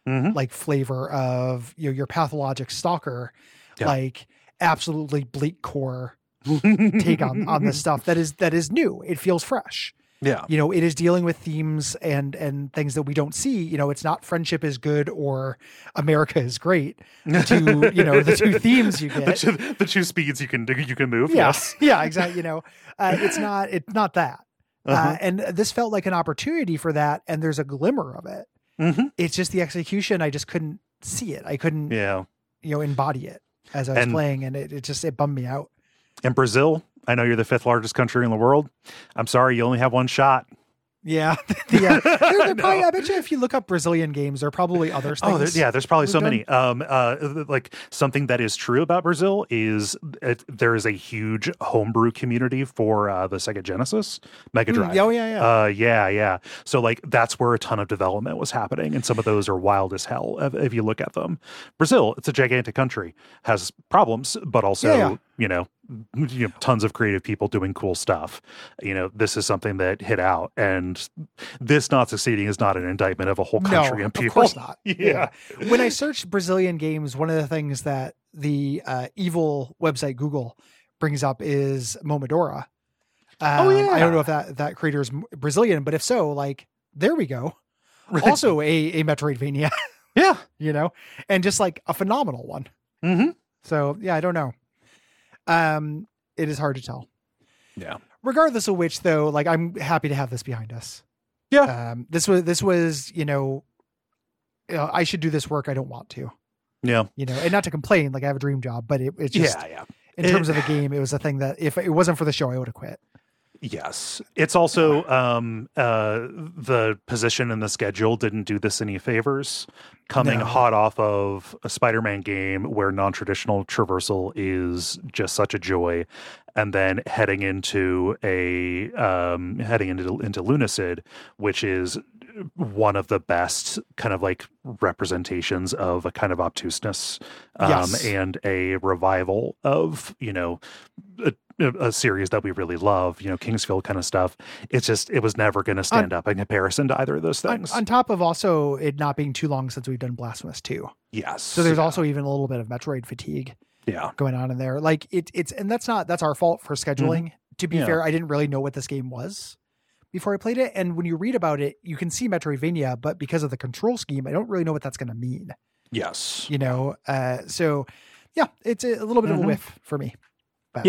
like flavor of, you know, your pathologic stalker, like absolutely bleak core take on this stuff that is new. It feels fresh. Yeah. You know, it is dealing with themes and things that we don't see. You know, it's not friendship is good or America is great. The two themes you get. The two speeds you can move. Yeah. Yes. Yeah, exactly. You know, it's not that. And this felt like an opportunity for that. And there's a glimmer of it. Mm-hmm. It's just the execution. I just couldn't see it. I couldn't, embody it as I was playing. And it bummed me out. And Brazil, I know you're the 5th largest country in the world. I'm sorry, you only have one shot. Yeah. They're probably, I bet you if you look up Brazilian games, there are probably other things. There's probably so many. Like something that is true about Brazil is there is a huge homebrew community for the Sega Genesis Mega Drive. Yeah. So like that's where a ton of development was happening, and some of those are wild as hell if you look at them. Brazil, it's a gigantic country, has problems, but also tons of creative people doing cool stuff. You know, this is something that hit out, and this not succeeding is not an indictment of a whole country and people. Of course not. Yeah. When I searched Brazilian games, one of the things that the evil website Google brings up is Momodora. I don't know if that creator is Brazilian, but if so, like, there we go. Right. Also a Metroidvania. Yeah. You know, and just like a phenomenal one. Mm-hmm. So yeah, I don't know. It is hard to tell. Yeah. Regardless of which, though, like, I'm happy to have this behind us. Yeah. This was, I should do this work. I don't want to. Yeah. You know, and not to complain, like I have a dream job, but it's just, in terms of a game, it was a thing that if it wasn't for the show, I would have quit. Yes. It's also the position in the schedule didn't do this any favors. Coming hot off of a Spider-Man game where non-traditional traversal is just such a joy, and then heading into Lunacid, which is one of the best kind of like representations of a kind of obtuseness, and a revival of, a series that we really love, Kingsfield kind of stuff. It was never going to stand up in comparison to either of those things. On top of also it not being too long since we've done Blasphemous 2. Yes. So there's also even a little bit of Metroid fatigue going on in there. Like and that's our fault for scheduling. Mm-hmm. To be fair, I didn't really know what this game was before I played it. And when you read about it, you can see Metroidvania, but because of the control scheme, I don't really know what that's going to mean. Yes. So yeah, it's a little bit of a whiff for me. But,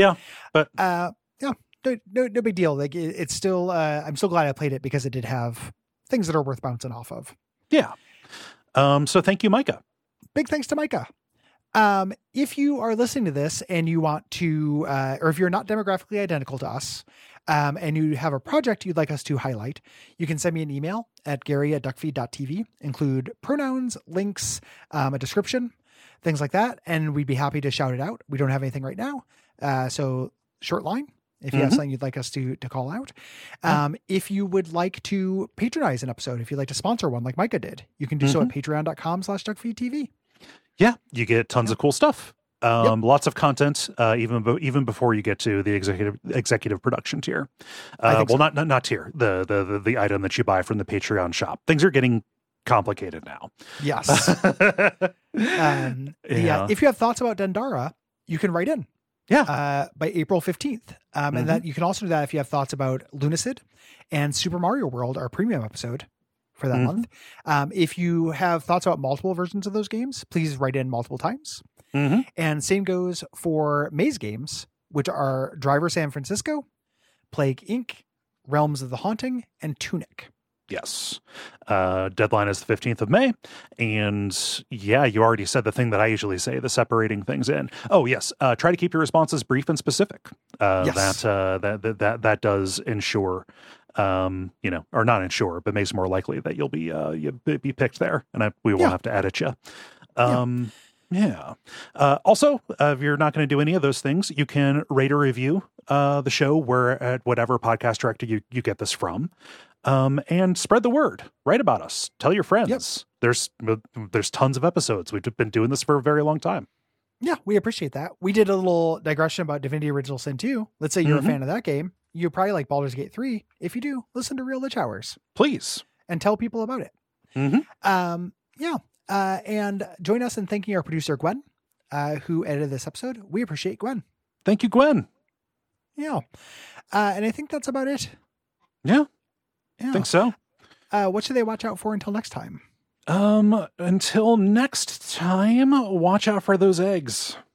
no big deal. Like it's still, I'm so glad I played it because it did have things that are worth bouncing off of. Yeah. So thank you, Micah. Big thanks to Micah. If you are listening to this and you want to, or if you're not demographically identical to us, and you have a project you'd like us to highlight, you can send me an email at gary@duckfeed.tv, include pronouns, links, a description, things like that. And we'd be happy to shout it out. We don't have anything right now. So short line, if you have something you'd like us to call out. If you would like to patronize an episode, if you'd like to sponsor one like Micah did, you can do so at patreon.com/duckfeedtv. Yeah. You get tons of cool stuff. Lots of content, even before you get to the executive production tier. Not tier, the item that you buy from the Patreon shop. Things are getting complicated now. Yes. If you have thoughts about Dendara, you can write in. Yeah. By April 15th. And that you can also do that if you have thoughts about Lunacid and Super Mario World, our premium episode for that month. If you have thoughts about multiple versions of those games, please write in multiple times. And same goes for Maze games, which are Driver San Francisco, Plague Inc., Realms of the Haunting, and Tunic. Yes. Deadline is the 15th of May. And yeah, you already said the thing that I usually say, the separating things in. Oh, yes. Try to keep your responses brief and specific. Yes. That does ensure, or not ensure, but makes it more likely that you'll be picked there. And we won't have to edit you. Yeah. Also, if you're not going to do any of those things, you can rate or review the show at whatever podcast directory you get this from. And spread the word. Write about us. Tell your friends. Yep. There's tons of episodes. We've been doing this for a very long time. Yeah, we appreciate that. We did a little digression about Divinity Original Sin 2. Let's say you're a fan of that game. You probably like Baldur's Gate 3. If you do, listen to Real Lich Hours. Please. And tell people about it. And join us in thanking our producer, Gwen, who edited this episode. We appreciate Gwen. Thank you, Gwen. Yeah. And I think that's about it. Yeah. I think so. What should they watch out for until next time? Until next time, watch out for those eggs.